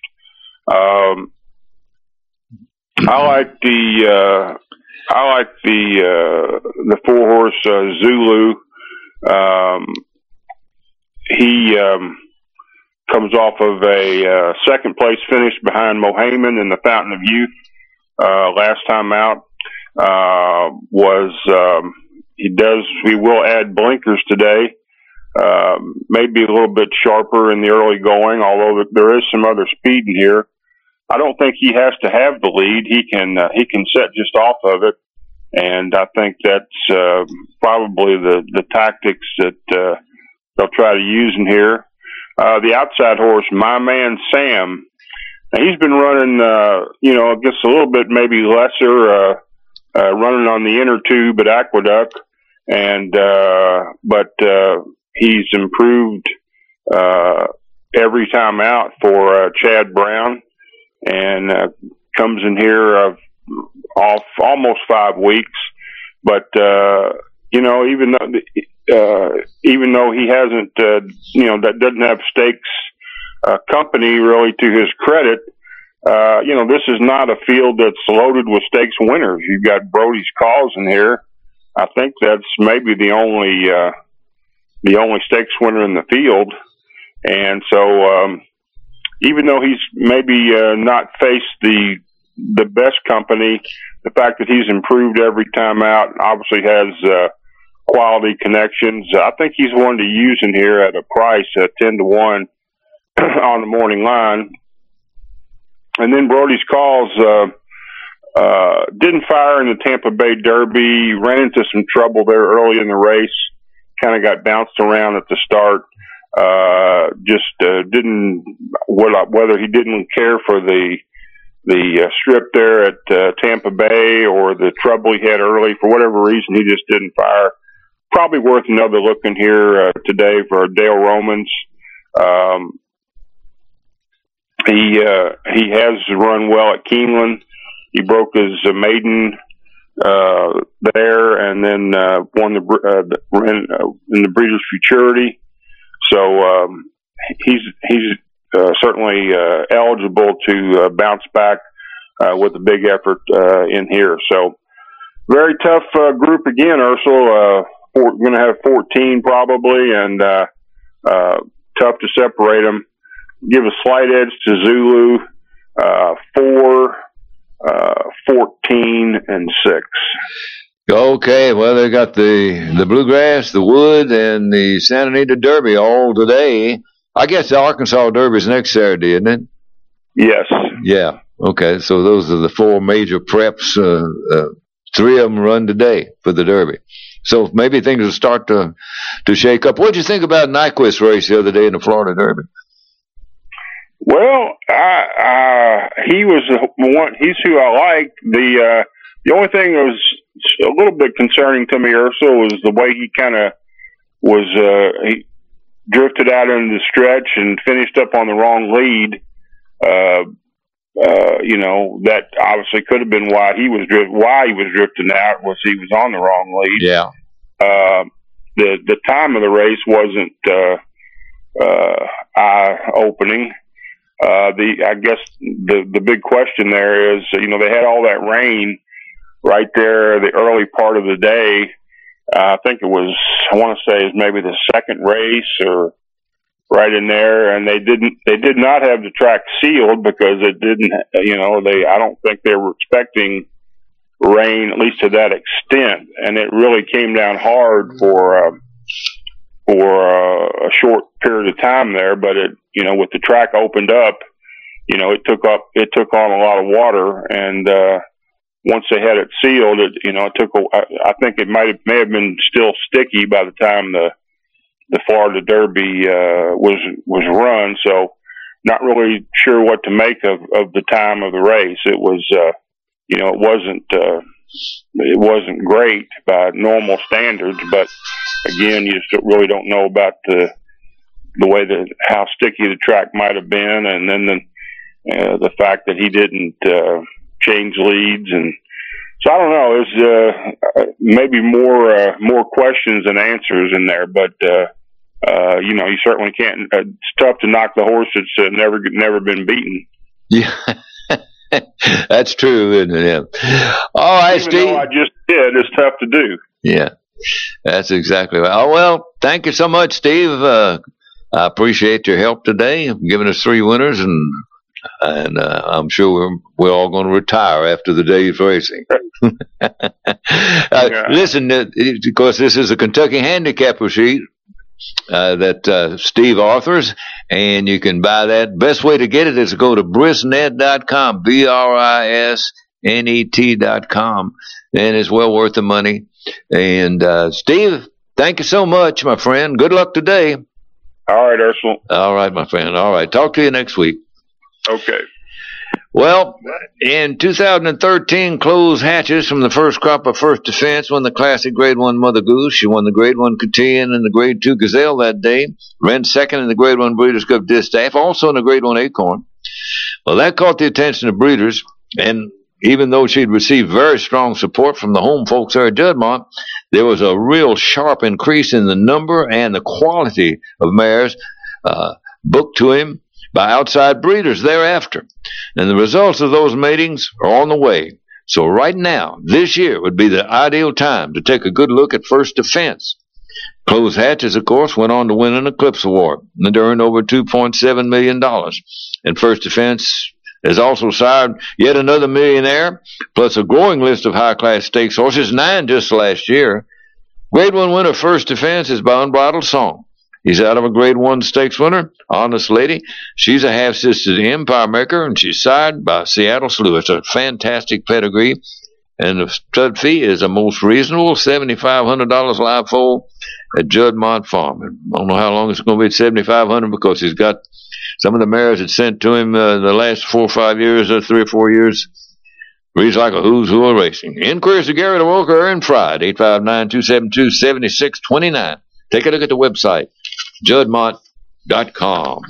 I like the 4-horse Zulu. He comes off of a second place finish behind Mohaman in the Fountain of Youth last time out. He will add blinkers today. Maybe a little bit sharper in the early going, although there is some other speed in here. I don't think he has to have the lead. He can set just off of it, and I think that's probably the tactics that they'll try to use in here. The outside horse, My Man Sam, now he's been running, just a little bit maybe lesser, running on the inner tube at Aqueduct, and but he's improved every time out for Chad Brown, and comes in here off almost 5 weeks. But even though he hasn't, that doesn't have stakes company really to his credit. This is not a field that's loaded with stakes winners. You've got Brody's Cause in here. I think that's maybe the only stakes winner in the field. And so, even though he's maybe not faced the best company, the fact that he's improved every time out, and obviously has quality connections, I think he's one to use in here at a price at 10-1 on the morning line. And then Brody's Calls didn't fire in the Tampa Bay Derby, ran into some trouble there early in the race, kind of got bounced around at the start. Whether he didn't care for the strip there at Tampa Bay or the trouble he had early, for whatever reason, he just didn't fire. Probably worth another look in here today for Dale Romans. He has run well at Keeneland. He broke his maiden there, and then won in the Breeders' Futurity. So he's certainly eligible to bounce back with a big effort in here. So very tough group again, Ursula. We're going to have 14 probably, and tough to separate them. Give a slight edge to Zulu, 4, 14, and 6. Okay, well, they got the Bluegrass, the Wood, and the Santa Anita Derby all today. I guess the Arkansas Derby is next Saturday, isn't it? Yes. Yeah. Okay, so those are the 4 major preps 3 of them run today for the Derby. So maybe things will start to shake up. What did you think about Nyquist's race the other day in the Florida Derby? Well, he was one. He's who I liked. The only thing that was a little bit concerning to me, Ursula, was the way he kind of was. He drifted out into the stretch and finished up on the wrong lead. That obviously could have been why he was drifting out, was he was on the wrong lead. Yeah. The time of the race wasn't eye opening. I guess the big question there is, they had all that rain right there the early part of the day. I think it was, I want to say it's maybe the second race or right in there, and they did not have the track sealed because it didn't, I don't think they were expecting rain, at least to that extent, and it really came down hard for a short period of time there. But it, with the track opened up, it took on a lot of water, and once they had it sealed, I think it may have been still sticky by the time the Florida Derby was run. So not really sure what to make of the time of the race. It was it wasn't great by normal standards, but again, you just really don't know about the way how sticky the track might have been, and then the fact that he didn't change leads. And so I don't know, there's maybe more questions than answers in there, but you certainly can't. It's tough to knock the horse that's never been beaten. Yeah. That's true, isn't it? Yeah. All right, Even Steve. though I just did, it's tough to do. Yeah, that's exactly right. Oh, well, thank you so much, Steve. I appreciate your help today, giving us 3 winners, and I'm sure we're all going to retire after the day's racing. Listen, of course, this is a Kentucky handicapper sheet that Steve authors, and you can buy that. Best way to get it is to go to brisnet.com, BRISNET.com, and it's well worth the money. And Steve, thank you so much, my friend. Good luck today. All right, Ursula. All right, my friend. All right. Talk to you next week. Okay. Well, in 2013, closed hatches from the first crop of First Defense won the Classic Grade 1 Mother Goose. She won the Grade 1 Cotillion and the Grade 2 Gazelle that day. Ran second in the Grade 1 Breeders' Cup Distaff, also in the Grade 1 Acorn. Well, that caught the attention of breeders, and even though she'd received very strong support from the home folks there at Juddmonte, there was a real sharp increase in the number and the quality of mares booked to him by outside breeders thereafter. And the results of those meetings are on the way. So right now, this year would be the ideal time to take a good look at First Defense. Closed hatches, of course, went on to win an Eclipse Award and earned over $2.7 million. And First Defense has also sired yet another millionaire, plus a growing list of high-class stakes horses, 9 just last year. Grade 1 winner First Defense is by Unbridled Song. He's out of a Grade 1 stakes winner, Honest Lady. She's a half-sister to Empire Maker, and she's sired by Seattle Slew. It's a fantastic pedigree, and the stud fee is a most reasonable $7,500 live foal at Juddmonte Farm. I don't know how long it's going to be at $7,500 because he's got some of the mares that sent to him the last 4 or 5 years, or 3 or 4 years. Reads like a who's who of racing. Inquiries to Gary DeWalker and Fried, 859-272-7629. Take a look at the website, Juddmonte.com.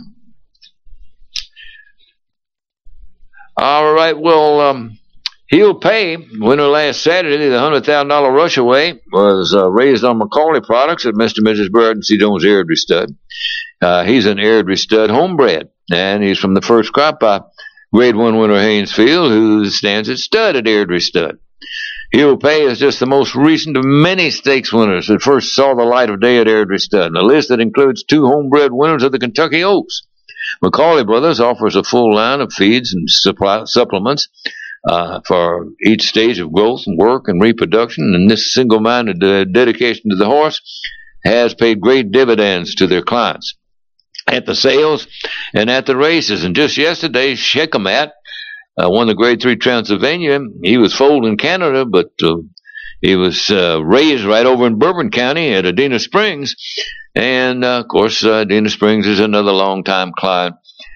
All right, well, He'll Pay, winner last Saturday, the $100,000 rush away, was raised on Macaulay products at Mr. and Mrs. Bird and C. Jones Airdrie Stud. He's an Airdrie Stud homebred, and he's from the first crop by Grade 1 winner Haynesfield, who stands at stud at Airdrie Stud. He'll Pay is just the most recent of many stakes winners that first saw the light of day at Airdrie Stud, and a list that includes 2 homebred winners of the Kentucky Oaks. Macaulay Brothers offers a full line of feeds and supplements for each stage of growth and work and reproduction, and this single-minded dedication to the horse has paid great dividends to their clients at the sales and at the races. And just yesterday, Shekamat won the Grade 3 Transylvania. He was foaled in Canada, but he was raised right over in Bourbon County at Adena Springs. And, of course, Adena Springs is another longtime client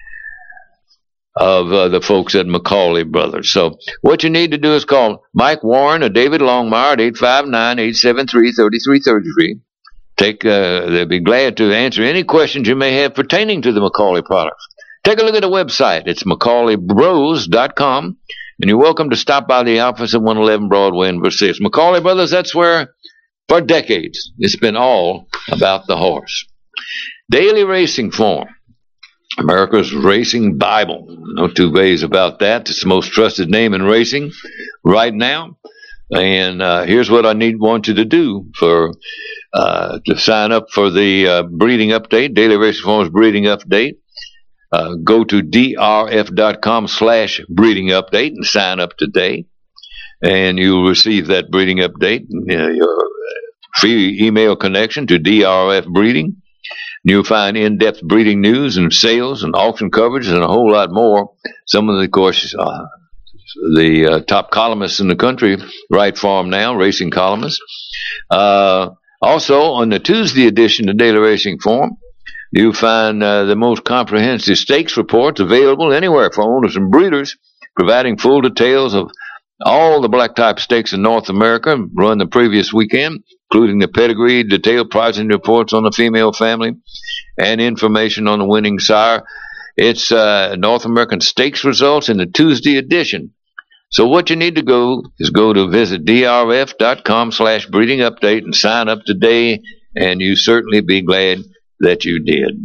of the folks at McCauley Brothers. So what you need to do is call Mike Warren or David Longmire at 859-873-3333. They'll be glad to answer any questions you may have pertaining to the McCauley products. Take a look at the website. It's McCauleyBros.com, and you're welcome to stop by the office at 111 Broadway in Versailles. McCauley Brothers, that's where, for decades, it's been all about the horse. Daily Racing Form, America's Racing Bible. No two ways about that. It's the most trusted name in racing right now. And here's what I want you to do to sign up for the breeding update, Daily Racing Form's breeding update. Go to drf.com/breeding update and sign up today. And you'll receive that breeding update, your free email connection to DRF Breeding. You'll find in-depth breeding news and sales and auction coverage and a whole lot more. Some of the, of course, the top columnists in the country write for them now, racing columnists. Also, on the Tuesday edition of Daily Racing Form, you'll find the most comprehensive stakes reports available anywhere for owners and breeders, providing full details of all the black type stakes in North America run the previous weekend, including the pedigree, detailed pricing reports on the female family, and information on the winning sire. It's North American Stakes results in the Tuesday edition. So what you need to go to visit drf.com/breeding update and sign up today, and you certainly be glad that you did.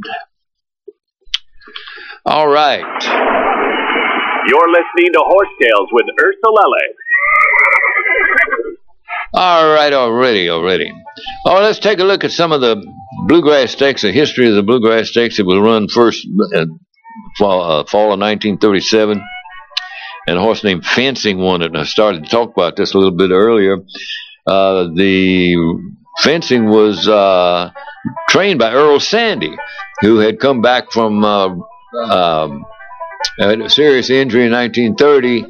All right. You're listening to Horse Tales with Ursa Lele. All right, already. Oh, let's take a look at some of the Bluegrass Stakes, the history of the Bluegrass Stakes. It was run first fall of 1937, and a horse named Fencing won it. And I started to talk about this a little bit earlier. The Fencing was trained by Earl Sandy, who had come back from a serious injury in 1930.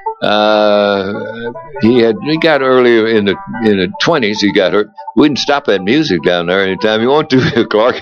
He got earlier in the 20s. He got hurt. We can stop that music down there anytime you want to, Clark.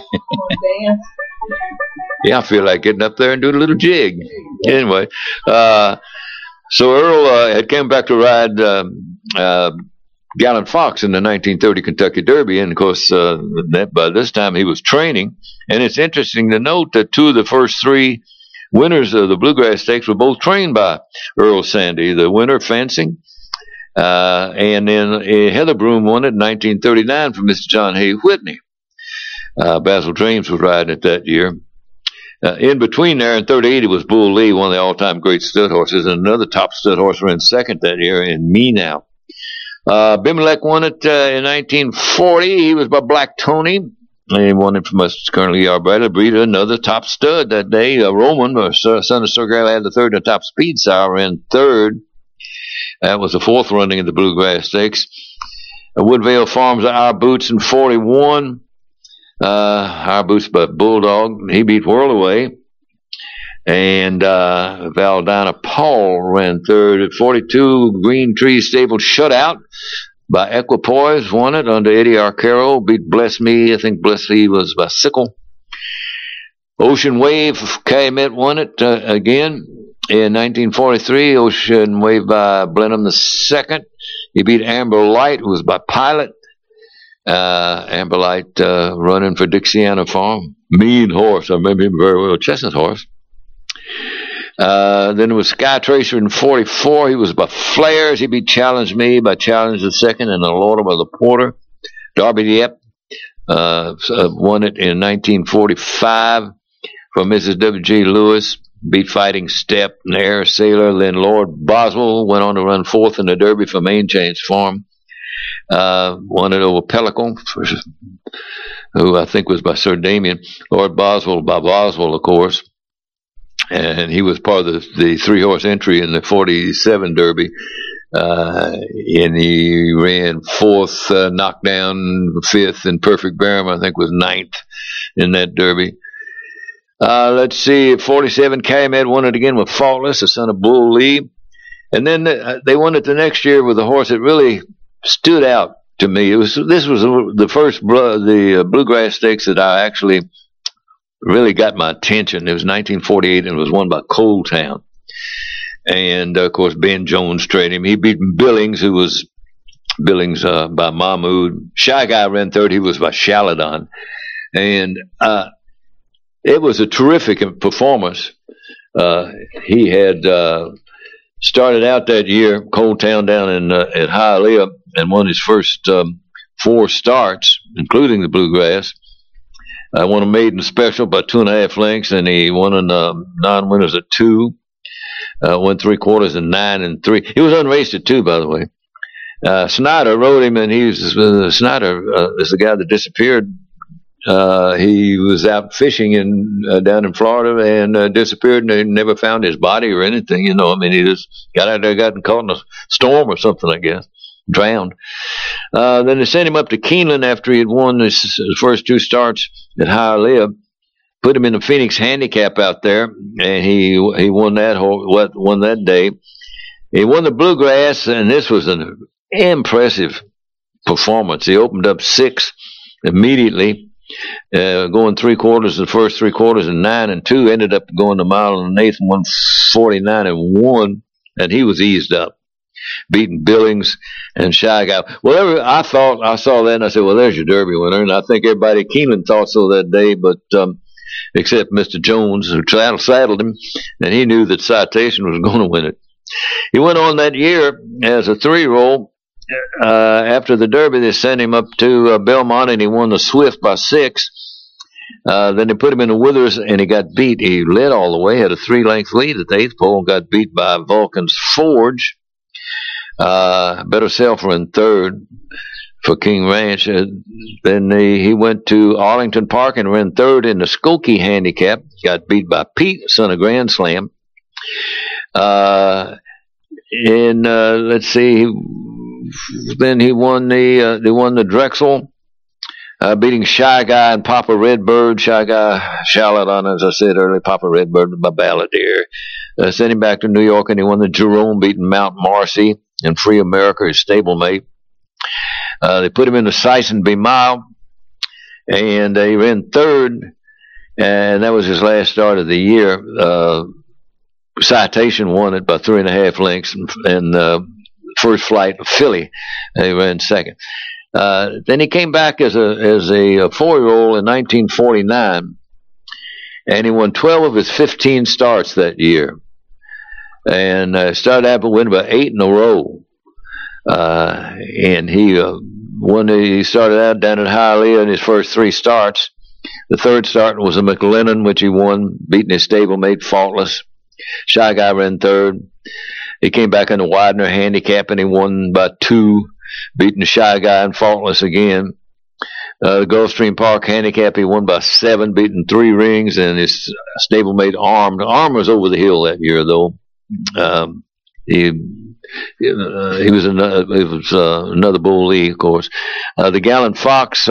Yeah, I feel like getting up there and doing a little jig. Anyway, so Earl had come back to ride Gallant Fox in the 1930 Kentucky Derby, and of course, by this time he was training. And it's interesting to note that two of the first three winners of the Bluegrass Stakes were both trained by Earl Sandy. The winner, Fencing, and then Heather Broom won it in 1939 from Mr. John Hay Whitney. Basil James was riding it that year. In between there, in 38, it was Bull Lee, one of the all-time great stud horses, and another top stud horse ran second that year in Me Now. Bimelech won it in 1940. He was by Black Tony. He won it from us currently Bradley Breeder, another top stud that day. Roman, son of Sir Galahad III, the top speed sire, ran third. That was the fourth running of the Bluegrass Stakes. Woodvale Farms, Our Boots in 41. Our Boots by Bulldog. He beat Whirlaway. And Valdana Paul ran third at 42. Green Tree Stable Shutout by Equipoise won it under Eddie Arcaro. Beat Bless Me. I think Bless Me was by Sickle. Ocean Wave, Calumet won it again in 1943. Ocean Wave by Blenheim II. He beat Amber Light, who was by Pilot. Amber Light running for Dixiana Farm. Mean horse. I remember him very well. Chestnut horse. Then it was Sky Tracer in 44. He was by Flares. He beat Challenge Me by Challenge II and the Lord by the Porter. Darby Yep won it in 1945 from Mrs. W.G. Lewis. Beat Fighting Step and Air Sailor. Then Lord Boswell went on to run fourth in the Derby for Main Change Farm. Won it over Pelican, who I think was by Sir Damien. Lord Boswell by Boswell, of course. And he was part of the three-horse entry in the 47 Derby. And he ran fourth, Knockdown, fifth, and Perfect Barum, I think, was ninth in that Derby. Let's see, 47, Calumet won it again with Faultless, the son of Bull Lee. And then they won it the next year with a horse that really stood out to me. This was the first Bluegrass Stakes that I actually really got my attention. It was 1948 and it was won by Coal Town. And, of course, Ben Jones trained him. He beat Billings, who was Billings by Mahmood. Shy Guy ran third. He was by Shaladon. And it was a terrific performance. He had started out that year, Coal Town down at Hialeah, and won his first 4 starts, including the Bluegrass. I won a maiden special by 2.5 lengths, and he won in non-winners at 2. Won 3/4 and 9 and 3. He was unraced at 2, by the way. Snyder rode him, and Snyder is the guy that disappeared. He was out fishing down in Florida and disappeared, and they never found his body or anything. You know, I mean, he just got out there, got caught in a storm or something, I guess. Drowned. Then they sent him up to Keeneland after he had won his first 2 starts at Hialeah. Put him in the Phoenix Handicap out there, and he won that day. He won the Bluegrass, and this was an impressive performance. He opened up 6 immediately, going 3/4 the first 3/4 and 9 and 2. Ended up going a mile and an eighth and won 49 and 1, and he was eased up, beating Billings and Shy Guy. Well, I saw that and I said, well, there's your Derby winner, and I think everybody at Keeneland thought so that day, but except Mr. Jones, who saddled him, and he knew that Citation was going to win it. He went on that year as a 3-year-old. After the Derby, they sent him up to Belmont, and he won the Swift by 6. Then they put him in the Withers, and he got beat. He led all the way, had a 3-length lead at the 8th pole, and got beat by Vulcan's Forge. Better Self ran 3rd for King Ranch. Then he went to Arlington Park and ran 3rd in the Skokie Handicap. Got beat by Pete, son of Grand Slam. Let's see. Then he won the Drexel, beating Shy Guy and Papa Redbird. Shy Guy, Shaladon, as I said earlier, Papa Redbird by Balladeer. Sent him back to New York, and he won the Jerome, beating Mount Marcy and Free America, his stablemate. They put him in the Sison B Mile, and he ran 3rd, and that was his last start of the year. Citation won it by 3.5 lengths, and First Flight of Philly, he ran 2nd. Then he came back as a 4-year-old in 1949, and he won 12 of his 15 starts that year, and started out with winning by 8 in a row. And he started out down at Hialeah in his first 3 starts. The 3rd start was a McLennan, which he won, beating his stablemate Faultless. Shy Guy ran 3rd. He came back in the Widener Handicap, and he won by 2, beating the Shy Guy and Faultless again. The Gulfstream Park Handicap, he won by 7, beating 3 rings, and his stablemate Armed. Armed was over the hill that year, though. He was another Bull Lee, of course. The Gallant Fox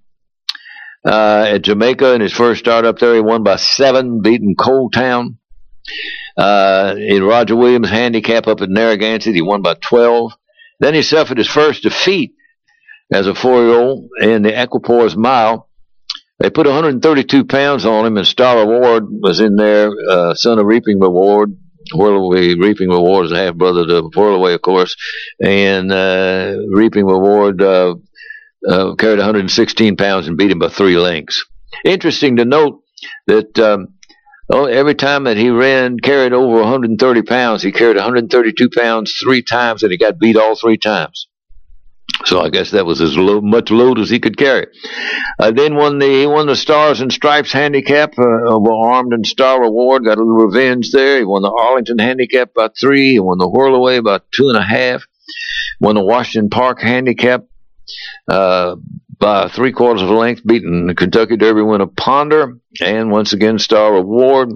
at Jamaica in his first start up there, he won by 7, beating Coal Town. In Roger Williams Handicap up at Narragansett, he won by 12. Then he suffered his first defeat as a 4-year-old in the Equipoise Mile. They put 132 pounds on him, and Star Award was in there, son of Reaping Reward. Whirlaway Reaping Reward is a half-brother to Whirlaway, of course. And Reaping Reward carried 116 pounds and beat him by 3 lengths. Interesting to note that every time that he carried over 130 pounds, he carried 132 pounds 3 times, and he got beat all 3 times. So I guess that was as much load as he could carry. Then he won the Stars and Stripes Handicap over Armed and Star Award. Got a little revenge there. He won the Arlington Handicap by 3. He won the Whirlaway by 2.5. Won the Washington Park Handicap by 3/4 of a length, beating the Kentucky Derby winner Ponder, and once again Star Award.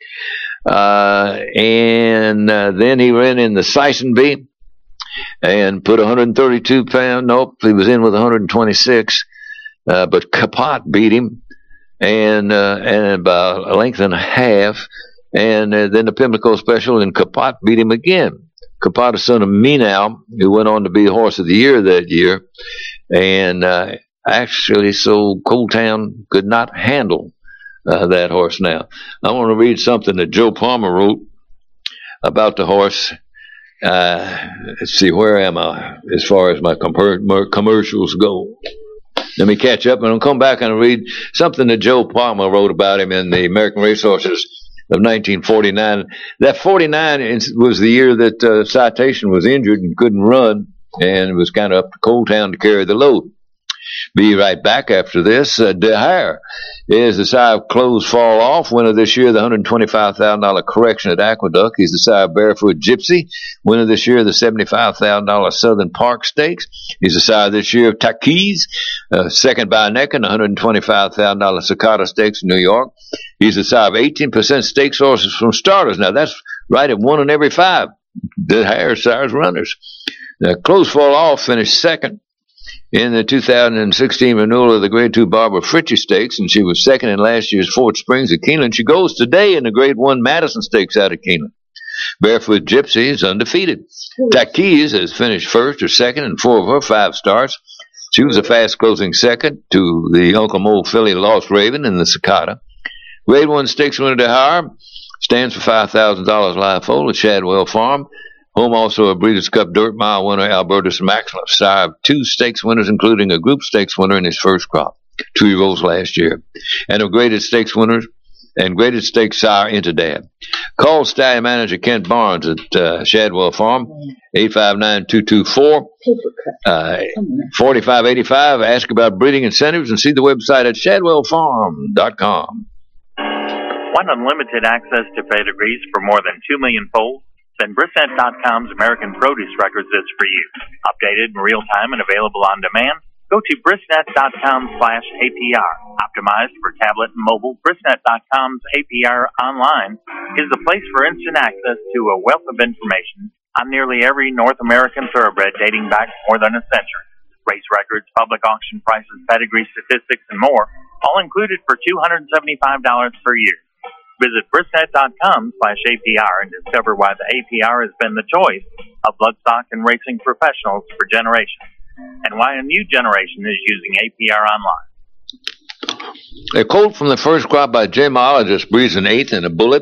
Then he ran in the Sison B and put 132 pounds. Nope, he was in with 126. But Capote beat him. and about a length and a half. And then the Pimlico Special in Capote beat him again. Capote, the son of Meenow, who went on to be Horse of the Year that year. And actually, so Coal Town could not handle that horse now. I want to read something that Joe Palmer wrote about the horse. Let's see, where am I as far as my commercials go? Let me catch up, and I'll come back and read something that Joe Palmer wrote about him in the American Racehorses of 1949. That 49 was the year that Citation was injured and couldn't run, and it was kind of up to Coal Town to carry the load. Be right back after this. De Hare is the sire of Clothes Fall Off, winner this year, the $125,000 correction at Aqueduct. He's the sire of Barefoot Gypsy, winner this year, the $75,000 Southern Park Stakes. He's the sire this year of Taquis, second by a neck in the $125,000 Cicada Stakes in New York. He's the sire of 18% stakes horses from starters. Now, that's right at 1 in every 5. De Hare sires runners. Now, Clothes Fall Off finished second in the 2016 renewal of the Grade 2 Barbara Fritchie Stakes, and she was second in last year's Fort Springs at Keeneland. She goes today in the Grade 1 Madison Stakes out of Keeneland. Barefoot Gypsy is undefeated. Taquis has finished first or second in 4 of her 5 starts. She was a fast-closing second to the Uncle Mole filly Lost Raven in the Cicada. Grade 1 Stakes winner De Hare stands for $5,000 live foal at Shadwell Farm. Home also a Breeders' Cup Dirt Mile winner, Albertus Maximus, sire of 2 stakes winners, including a group stakes winner in his first crop, 2-year-olds last year, and of graded stakes winners and graded stakes sire Interdad. Call stallion manager Kent Barnes at Shadwell Farm, 859-224-4585. Ask about breeding incentives and see the website at shadwellfarm.com. Want unlimited access to pedigrees for more than 2 million foals? Then Brisnet.com's American Produce Records is for you. Updated in real time and available on demand. Go to Brisnet.com/APR. Optimized for tablet and mobile, Brisnet.com's APR Online is the place for instant access to a wealth of information on nearly every North American thoroughbred dating back more than a century. Race records, public auction prices, pedigree statistics, and more, all included for $275 per year. Visit Brisnet.com/APR and discover why the APR has been the choice of bloodstock and racing professionals for generations, and why a new generation is using APR Online. A colt from the first crop by Gemologist breeds an 8th in a bullet,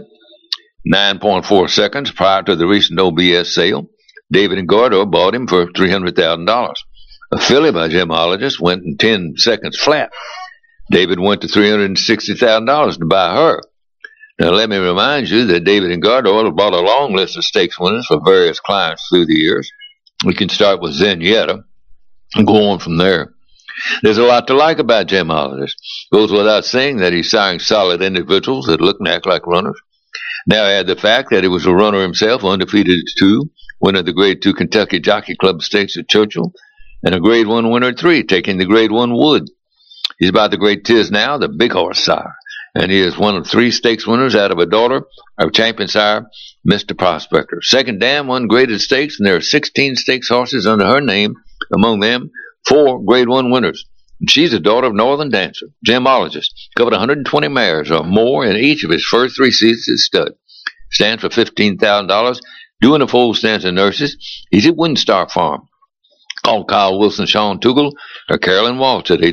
9.4 seconds prior to the recent OBS sale. David and Gordo bought him for $300,000. A filly by Gemologist went in 10 seconds flat. David went to $360,000 to buy her. Now, let me remind you that David and Gardo have brought a long list of stakes winners for various clients through the years. We can start with Zenyatta and go on from there. There's a lot to like about Gemologist. Goes without saying that he's siring solid individuals that look and act like runners. Now add the fact that he was a runner himself, undefeated at 2, winner of the Grade 2 Kentucky Jockey Club Stakes at Churchill, and a Grade 1 winner at 3, taking the Grade 1 Wood. He's about the Great Tiz now, the big horse sire. And he is one of 3 stakes winners out of a daughter of champion sire, Mr. Prospector. Second dam won graded stakes, and there are 16 stakes horses under her name, among them 4 Grade 1 winners. And she's a daughter of Northern Dancer, Gemologist. Covered 120 mares or more in each of his first 3 seasons at stud. Stands for $15,000, doing a full stance in nurses. He's at Windstar Farm. Call Kyle Wilson, Sean Tugel, or Carolyn Waltz at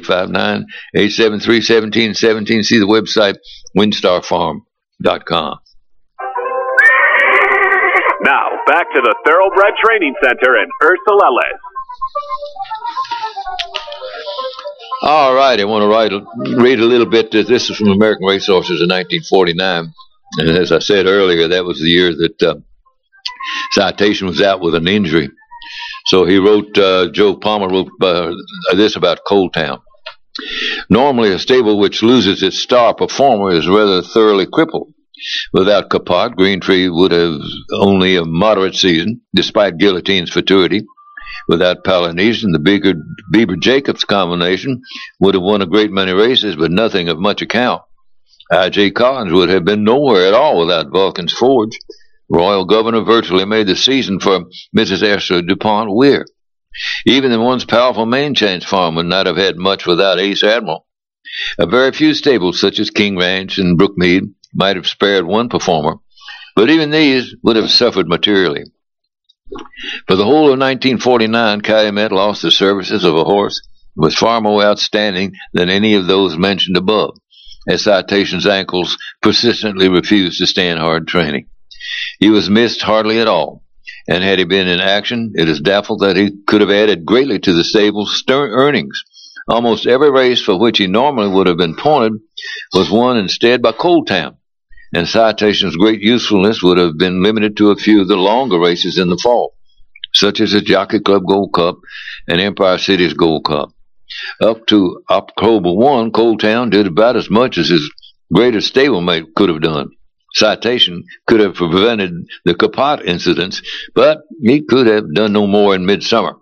859-873-1717. See the website, windstarfarm.com. Now, back to the Thoroughbred Training Center and Ursula Ellis. All right, I want to read a little bit. This is from American Racehorses in 1949. And as I said earlier, that was the year that Citation was out with an injury. So he wrote, Joe Palmer wrote this about Coal Town. Normally, a stable which loses its star performer is rather thoroughly crippled. Without Capote, Green Tree would have only a moderate season, despite Guillotine's fatuity. Without Polynesian, the Bieber-Jacobs combination would have won a great many races, but nothing of much account. I.J. Collins would have been nowhere at all without Vulcan's Forge. Royal Governor virtually made the season for Mrs. Esther DuPont Weir. Even the once powerful Main Change farm would not have had much without Ace Admiral. A very few stables, such as King Ranch and Brookmead, might have spared one performer, but even these would have suffered materially. For the whole of 1949, Calumet lost the services of a horse that was far more outstanding than any of those mentioned above, as Citation's ankles persistently refused to stand hard training. He was missed hardly at all, and had he been in action, it is doubtful that he could have added greatly to the stable's earnings. Almost every race for which he normally would have been pointed was won instead by Coal Town, and Citation's great usefulness would have been limited to a few of the longer races in the fall, such as the Jockey Club Gold Cup and Empire City's Gold Cup. Up to October 1, Coal Town did about as much as his greatest stablemate could have done. Citation could have prevented the Capote incidents, but he could have done no more in midsummer.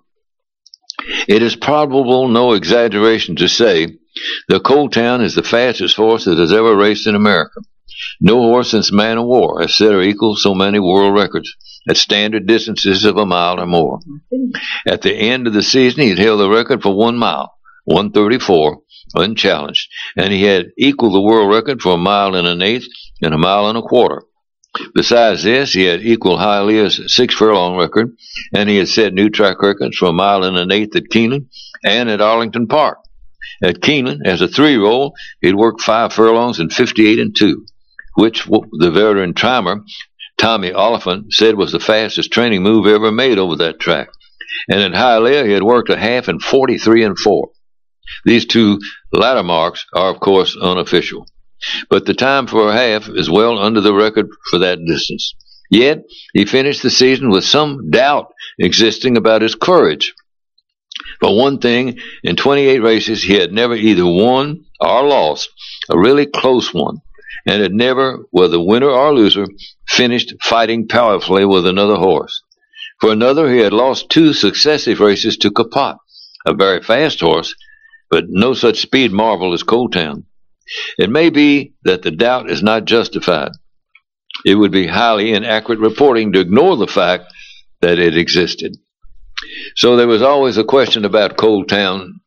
It is probable, no exaggeration to say, that Coal Town is the fastest horse that has ever raced in America. No horse since Man of War has set or equaled so many world records at standard distances of a mile or more. At the end of the season, he had held the record for 1 mile, 1:34, unchallenged, and he had equaled the world record for 1 mile and an eighth and 1 mile and a quarter. Besides this, he had equaled Hialeah's 6 furlong record, and he had set new track records for 1 mile and an eighth at Keeneland and at Arlington Park. At Keeneland, as a 3-year-old, he'd worked 5 furlongs in 58 2, which the veteran timer, Tommy Oliphant, said was the fastest training move ever made over that track. And at Hialeah, he had worked a half in 43 4. These two latter marks are, of course, unofficial. But the time for a half is well under the record for that distance. Yet, he finished the season with some doubt existing about his courage. For one thing, in 28 races, he had never either won or lost a really close one, and had never, whether winner or loser, finished fighting powerfully with another horse. For another, he had lost 2 successive races to Capote, a very fast horse, but no such speed marvel as Coal Town. It may be that the doubt is not justified. It would be highly inaccurate reporting to ignore the fact that it existed. So there was always a question about Coal Town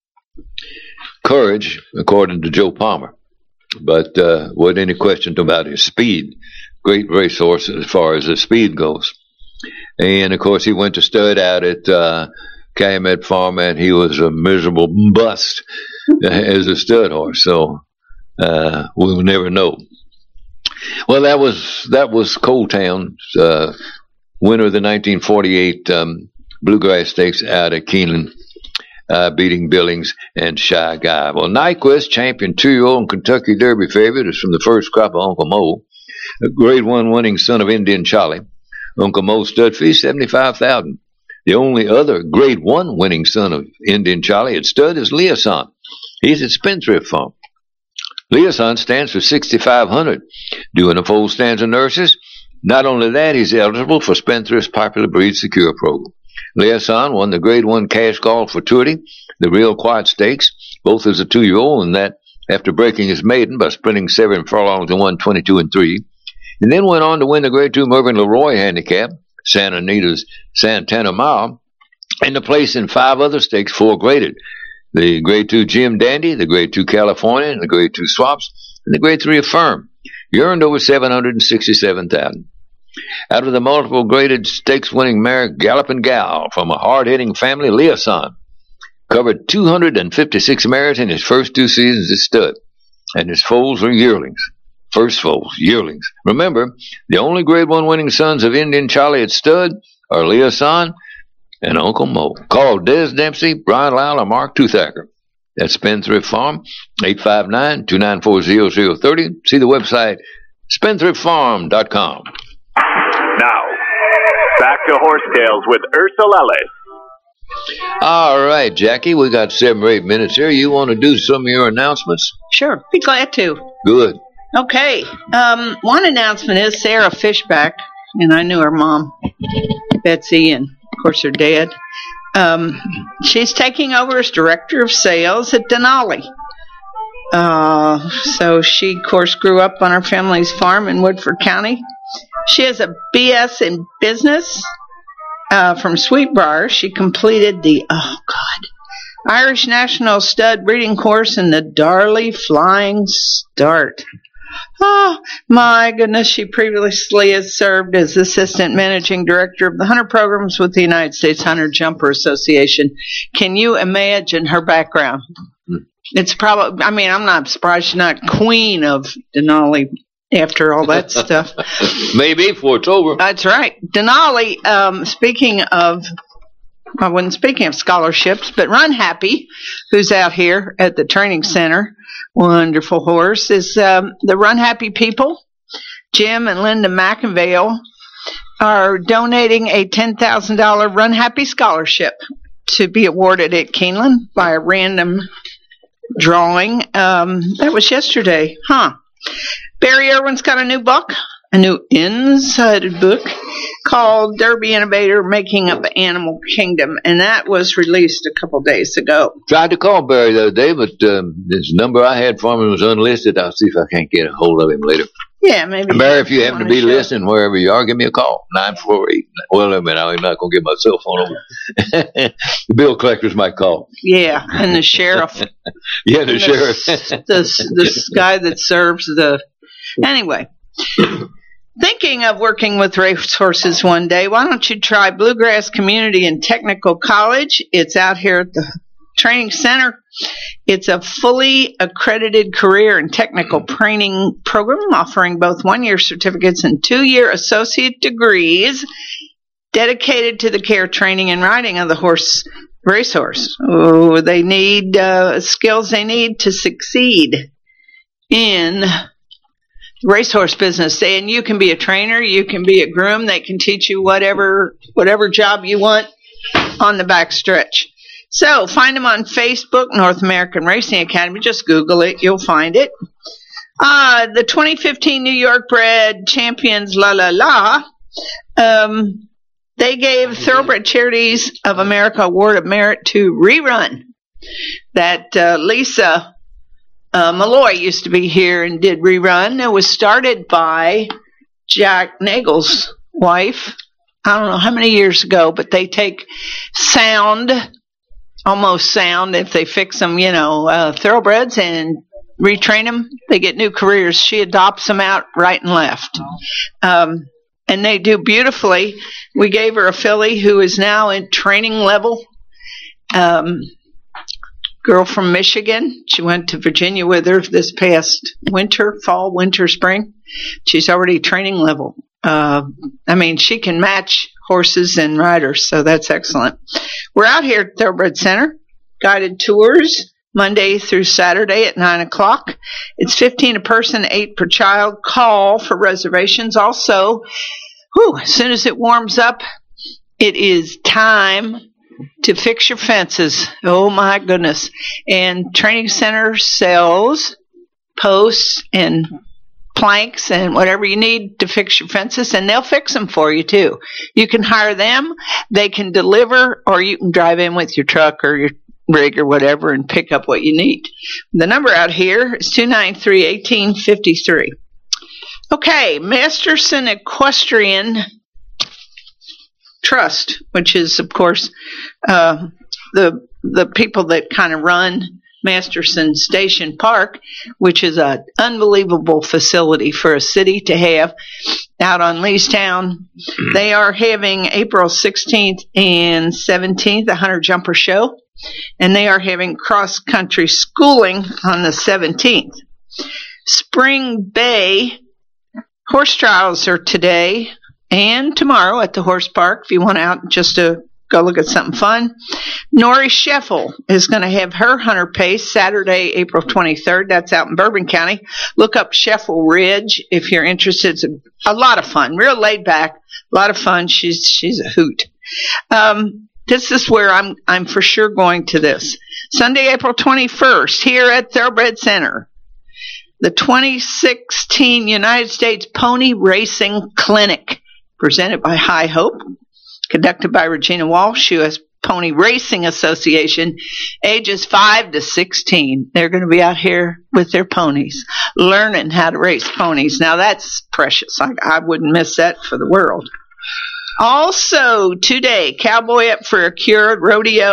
courage, according to Joe Palmer. But wasn't any question about his speed. Great racehorse as far as his speed goes. And, of course, he went to stud out at Calumet Farm, and he was a miserable bust as a stud horse. So we'll never know. Well, that was Coal Town's winner of the 1948 Bluegrass Stakes out at Keeneland, beating Billings and Shy Guy. Well, Nyquist, champion 2-year-old and Kentucky Derby favorite, is from the first crop of Uncle Mo, a Grade 1 winning son of Indian Charlie. Uncle Mo stud fee $75,000. The only other Grade 1 winning son of Indian Charlie at stud is Liaison. He's at Spendthrift Farm. Liaison stands for $6,500, doing a full stands of nurses. Not only that, he's eligible for Spendthrift's Popular Breed Secure program. Liaison won the Grade 1 cash call for Truity, the Real Quiet Stakes, both as a 2-year-old, and that after breaking his maiden by sprinting 7 furlongs and won 22 3. And then went on to win the Grade 2 Mervyn Leroy handicap, Santa Anita's Santana Mile, and to place in 5 other stakes 4 graded. The Grade 2 Jim Dandy, the Grade 2 California, and the Grade 2 Swaps, and the Grade 3 Affirm. He earned over $767,000. Out of the multiple graded stakes-winning mare Gallopin' Gal from a hard-hitting family, Liaison covered 256 mares in his first 2 seasons as stud, and his foals were yearlings. First foals, yearlings. Remember, the only Grade 1 winning sons of Indian Charlie at stud are Liaison and Uncle Mo. Call Des Dempsey, Brian Lyle, or Mark Toothacker. That's Spendthrift Farm, 859-294-0030. See the website, spendthriftfarm.com. Now, back to Horsetails with Ursula Ellis. All right, Jackie, we got 7 or 8 minutes here. You want to do some of your announcements? Sure, be glad to. Good. Okay, one announcement is Sarah Fishback, and I knew her mom, Betsy, and of course her dad. She's taking over as director of sales at Denali. So she, of course, grew up on her family's farm in Woodford County. She has a BS in business from Sweetbriar. She completed the, Irish National Stud Breeding Course in the Darley Flying Start. Oh, my goodness. She previously has served as Assistant Managing Director of the Hunter Programs with the United States Hunter Jumper Association. Can you imagine her background? It's probably, I mean, I'm not surprised she's not queen of Denali after all that stuff. Maybe before it's over. That's right. Denali, speaking of scholarships, but Run Happy, who's out here at the training center, wonderful horse, is the Run Happy people. Jim and Linda McInvale are donating a $10,000 Run Happy scholarship to be awarded at Keeneland by a random drawing. That was yesterday, huh? Barry Irwin's got a new book, a new insider book called Derby Innovator Making Up Animal Kingdom, and that was released a couple days ago. Tried to call Barry the other day, but this number I had for him was unlisted. I'll see if I can't get a hold of him later. Yeah, maybe. Barry, if you happen to be listening wherever you are, give me a call. 948. Well, I mean, I'm not going to give my cell phone over. The bill collectors might call. Yeah, and the sheriff. Yeah, the sheriff. This guy that serves the... Anyway, thinking of working with racehorses one day, why don't you try Bluegrass Community and Technical College? It's out here at the training center. It's a fully accredited career and technical training program offering both 1-year certificates and 2-year associate degrees dedicated to the care, training, and riding of the racehorse. Oh, they need skills they need to succeed in racehorse business. And you can be a trainer, you can be a groom, they can teach you whatever job you want on the back stretch. So find them on Facebook, North American Racing Academy. Just Google it, you'll find it. The 2015 New York bred champions they gave Thoroughbred Charities of America Award of Merit to Rerun. That Lisa Malloy used to be here and did Rerun. It was started by Jack Nagel's wife, I don't know how many years ago, but they take almost sound, if they fix them, thoroughbreds and retrain them, they get new careers. She adopts them out right and left. And they do beautifully. We gave her a filly who is now in training level. Girl from Michigan. She went to Virginia with her this past fall, winter, spring. She's already training level. She can match horses and riders, so that's excellent. We're out here at Thoroughbred Center. Guided tours Monday through Saturday at 9 o'clock. It's $15 a person, $8 per child. Call for reservations. Also, as soon as it warms up, it is time to fix your fences. Oh my goodness. And Training Center sells posts and planks and whatever you need to fix your fences, and they'll fix them for you too. You can hire them, they can deliver, or you can drive in with your truck or your rig or whatever and pick up what you need. The number out here is 293-1853. Okay, Masterson Equestrian Trust, which is, of course, the people that kind of run Masterson Station Park, which is an unbelievable facility for a city to have out on Leestown. They are having April 16th and 17th, the Hunter Jumper Show, and they are having cross-country schooling on the 17th. Spring Bay horse trials are today and tomorrow at the horse park if you want out just to go look at something fun. Nori Scheffel is going to have her Hunter Pace Saturday, April 23rd. That's out in Bourbon County. Look up Scheffel Ridge if you're interested. It's a lot of fun, real laid back, a lot of fun. She's a hoot. This is where I'm for sure going to this. Sunday, April 21st, here at Thoroughbred Center. The 2016 United States Pony Racing Clinic, presented by High Hope, conducted by Regina Walsh, U.S. Pony Racing Association, ages 5 to 16. They're going to be out here with their ponies, learning how to race ponies. Now, that's precious. I wouldn't miss that for the world. Also, today, Cowboy Up for a Cure Rodeo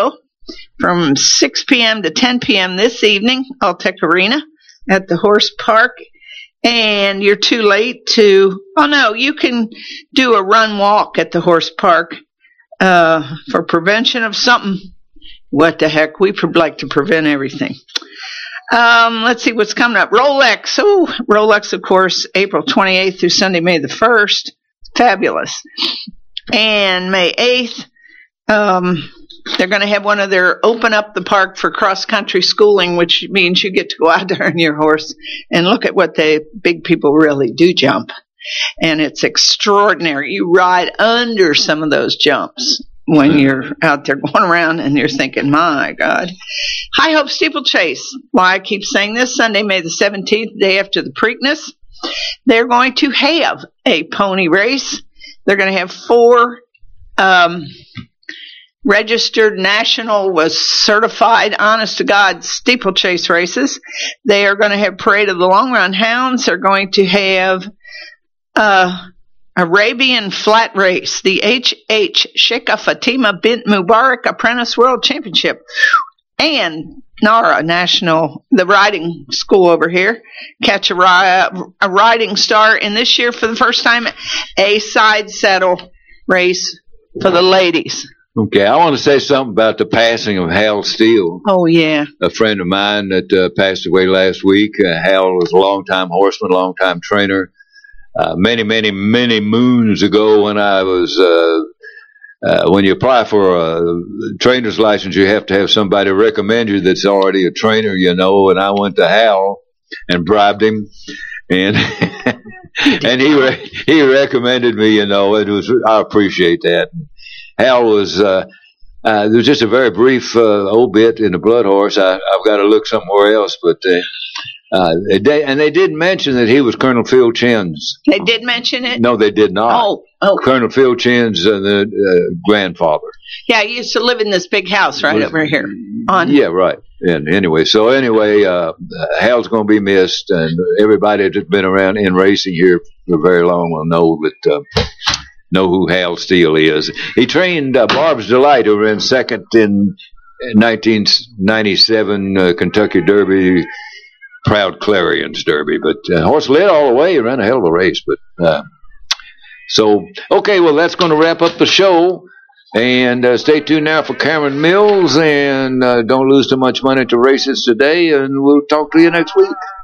from 6 p.m. to 10 p.m. this evening, Alltech Arena at the Horse Park. And you're too late to, you can do a run walk at the Horse Park for prevention of something. What the heck? We like to prevent everything. Let's see what's coming up. Rolex. Rolex, of course, April 28th through Sunday, May the 1st. Fabulous. And May 8th, they're going to have one of their open up the park for cross-country schooling, which means you get to go out there on your horse and look at what the big people really do jump. And it's extraordinary. You ride under some of those jumps when you're out there going around and you're thinking, my God. High Hope Steeplechase. Why I keep saying this, Sunday, May the 17th, day after the Preakness, they're going to have a pony race. They're going to have 4 registered national was certified, honest to God, steeplechase races. They are going to have Parade of the Long Run Hounds. They're going to have Arabian Flat Race, the H.H. Sheikha Fatima bint Mubarak Apprentice World Championship, and NARA National, the riding school over here, catch a riding star in this year for the first time, a side saddle race for the ladies. Okay, I want to say something about the passing of Hal Steele. Oh, yeah. A friend of mine that passed away last week. Hal was a long-time horseman, long-time trainer. Many moons ago when I was, when you apply for a trainer's license, you have to have somebody recommend you that's already a trainer, and I went to Hal and bribed him, and and he recommended me, I appreciate that. Hal was, there was just a very brief obit in the Blood Horse. I've got to look somewhere else, but they did mention that he was Colonel Phil Chin's. They did mention it? No, they did not. Oh. Colonel Phil Chin's grandfather. Yeah, he used to live in this big house right over here. Yeah, right. And anyway, Hal's going to be missed, and everybody that's been around in racing here for very long will know who Hal Steele is. He trained Barb's Delight, who ran second in 1997 Kentucky Derby, Proud Clarion's Derby. But horse led all the way. He ran a hell of a race. But okay, well, that's going to wrap up the show. And stay tuned now for Cameron Mills. And don't lose too much money to races today. And we'll talk to you next week.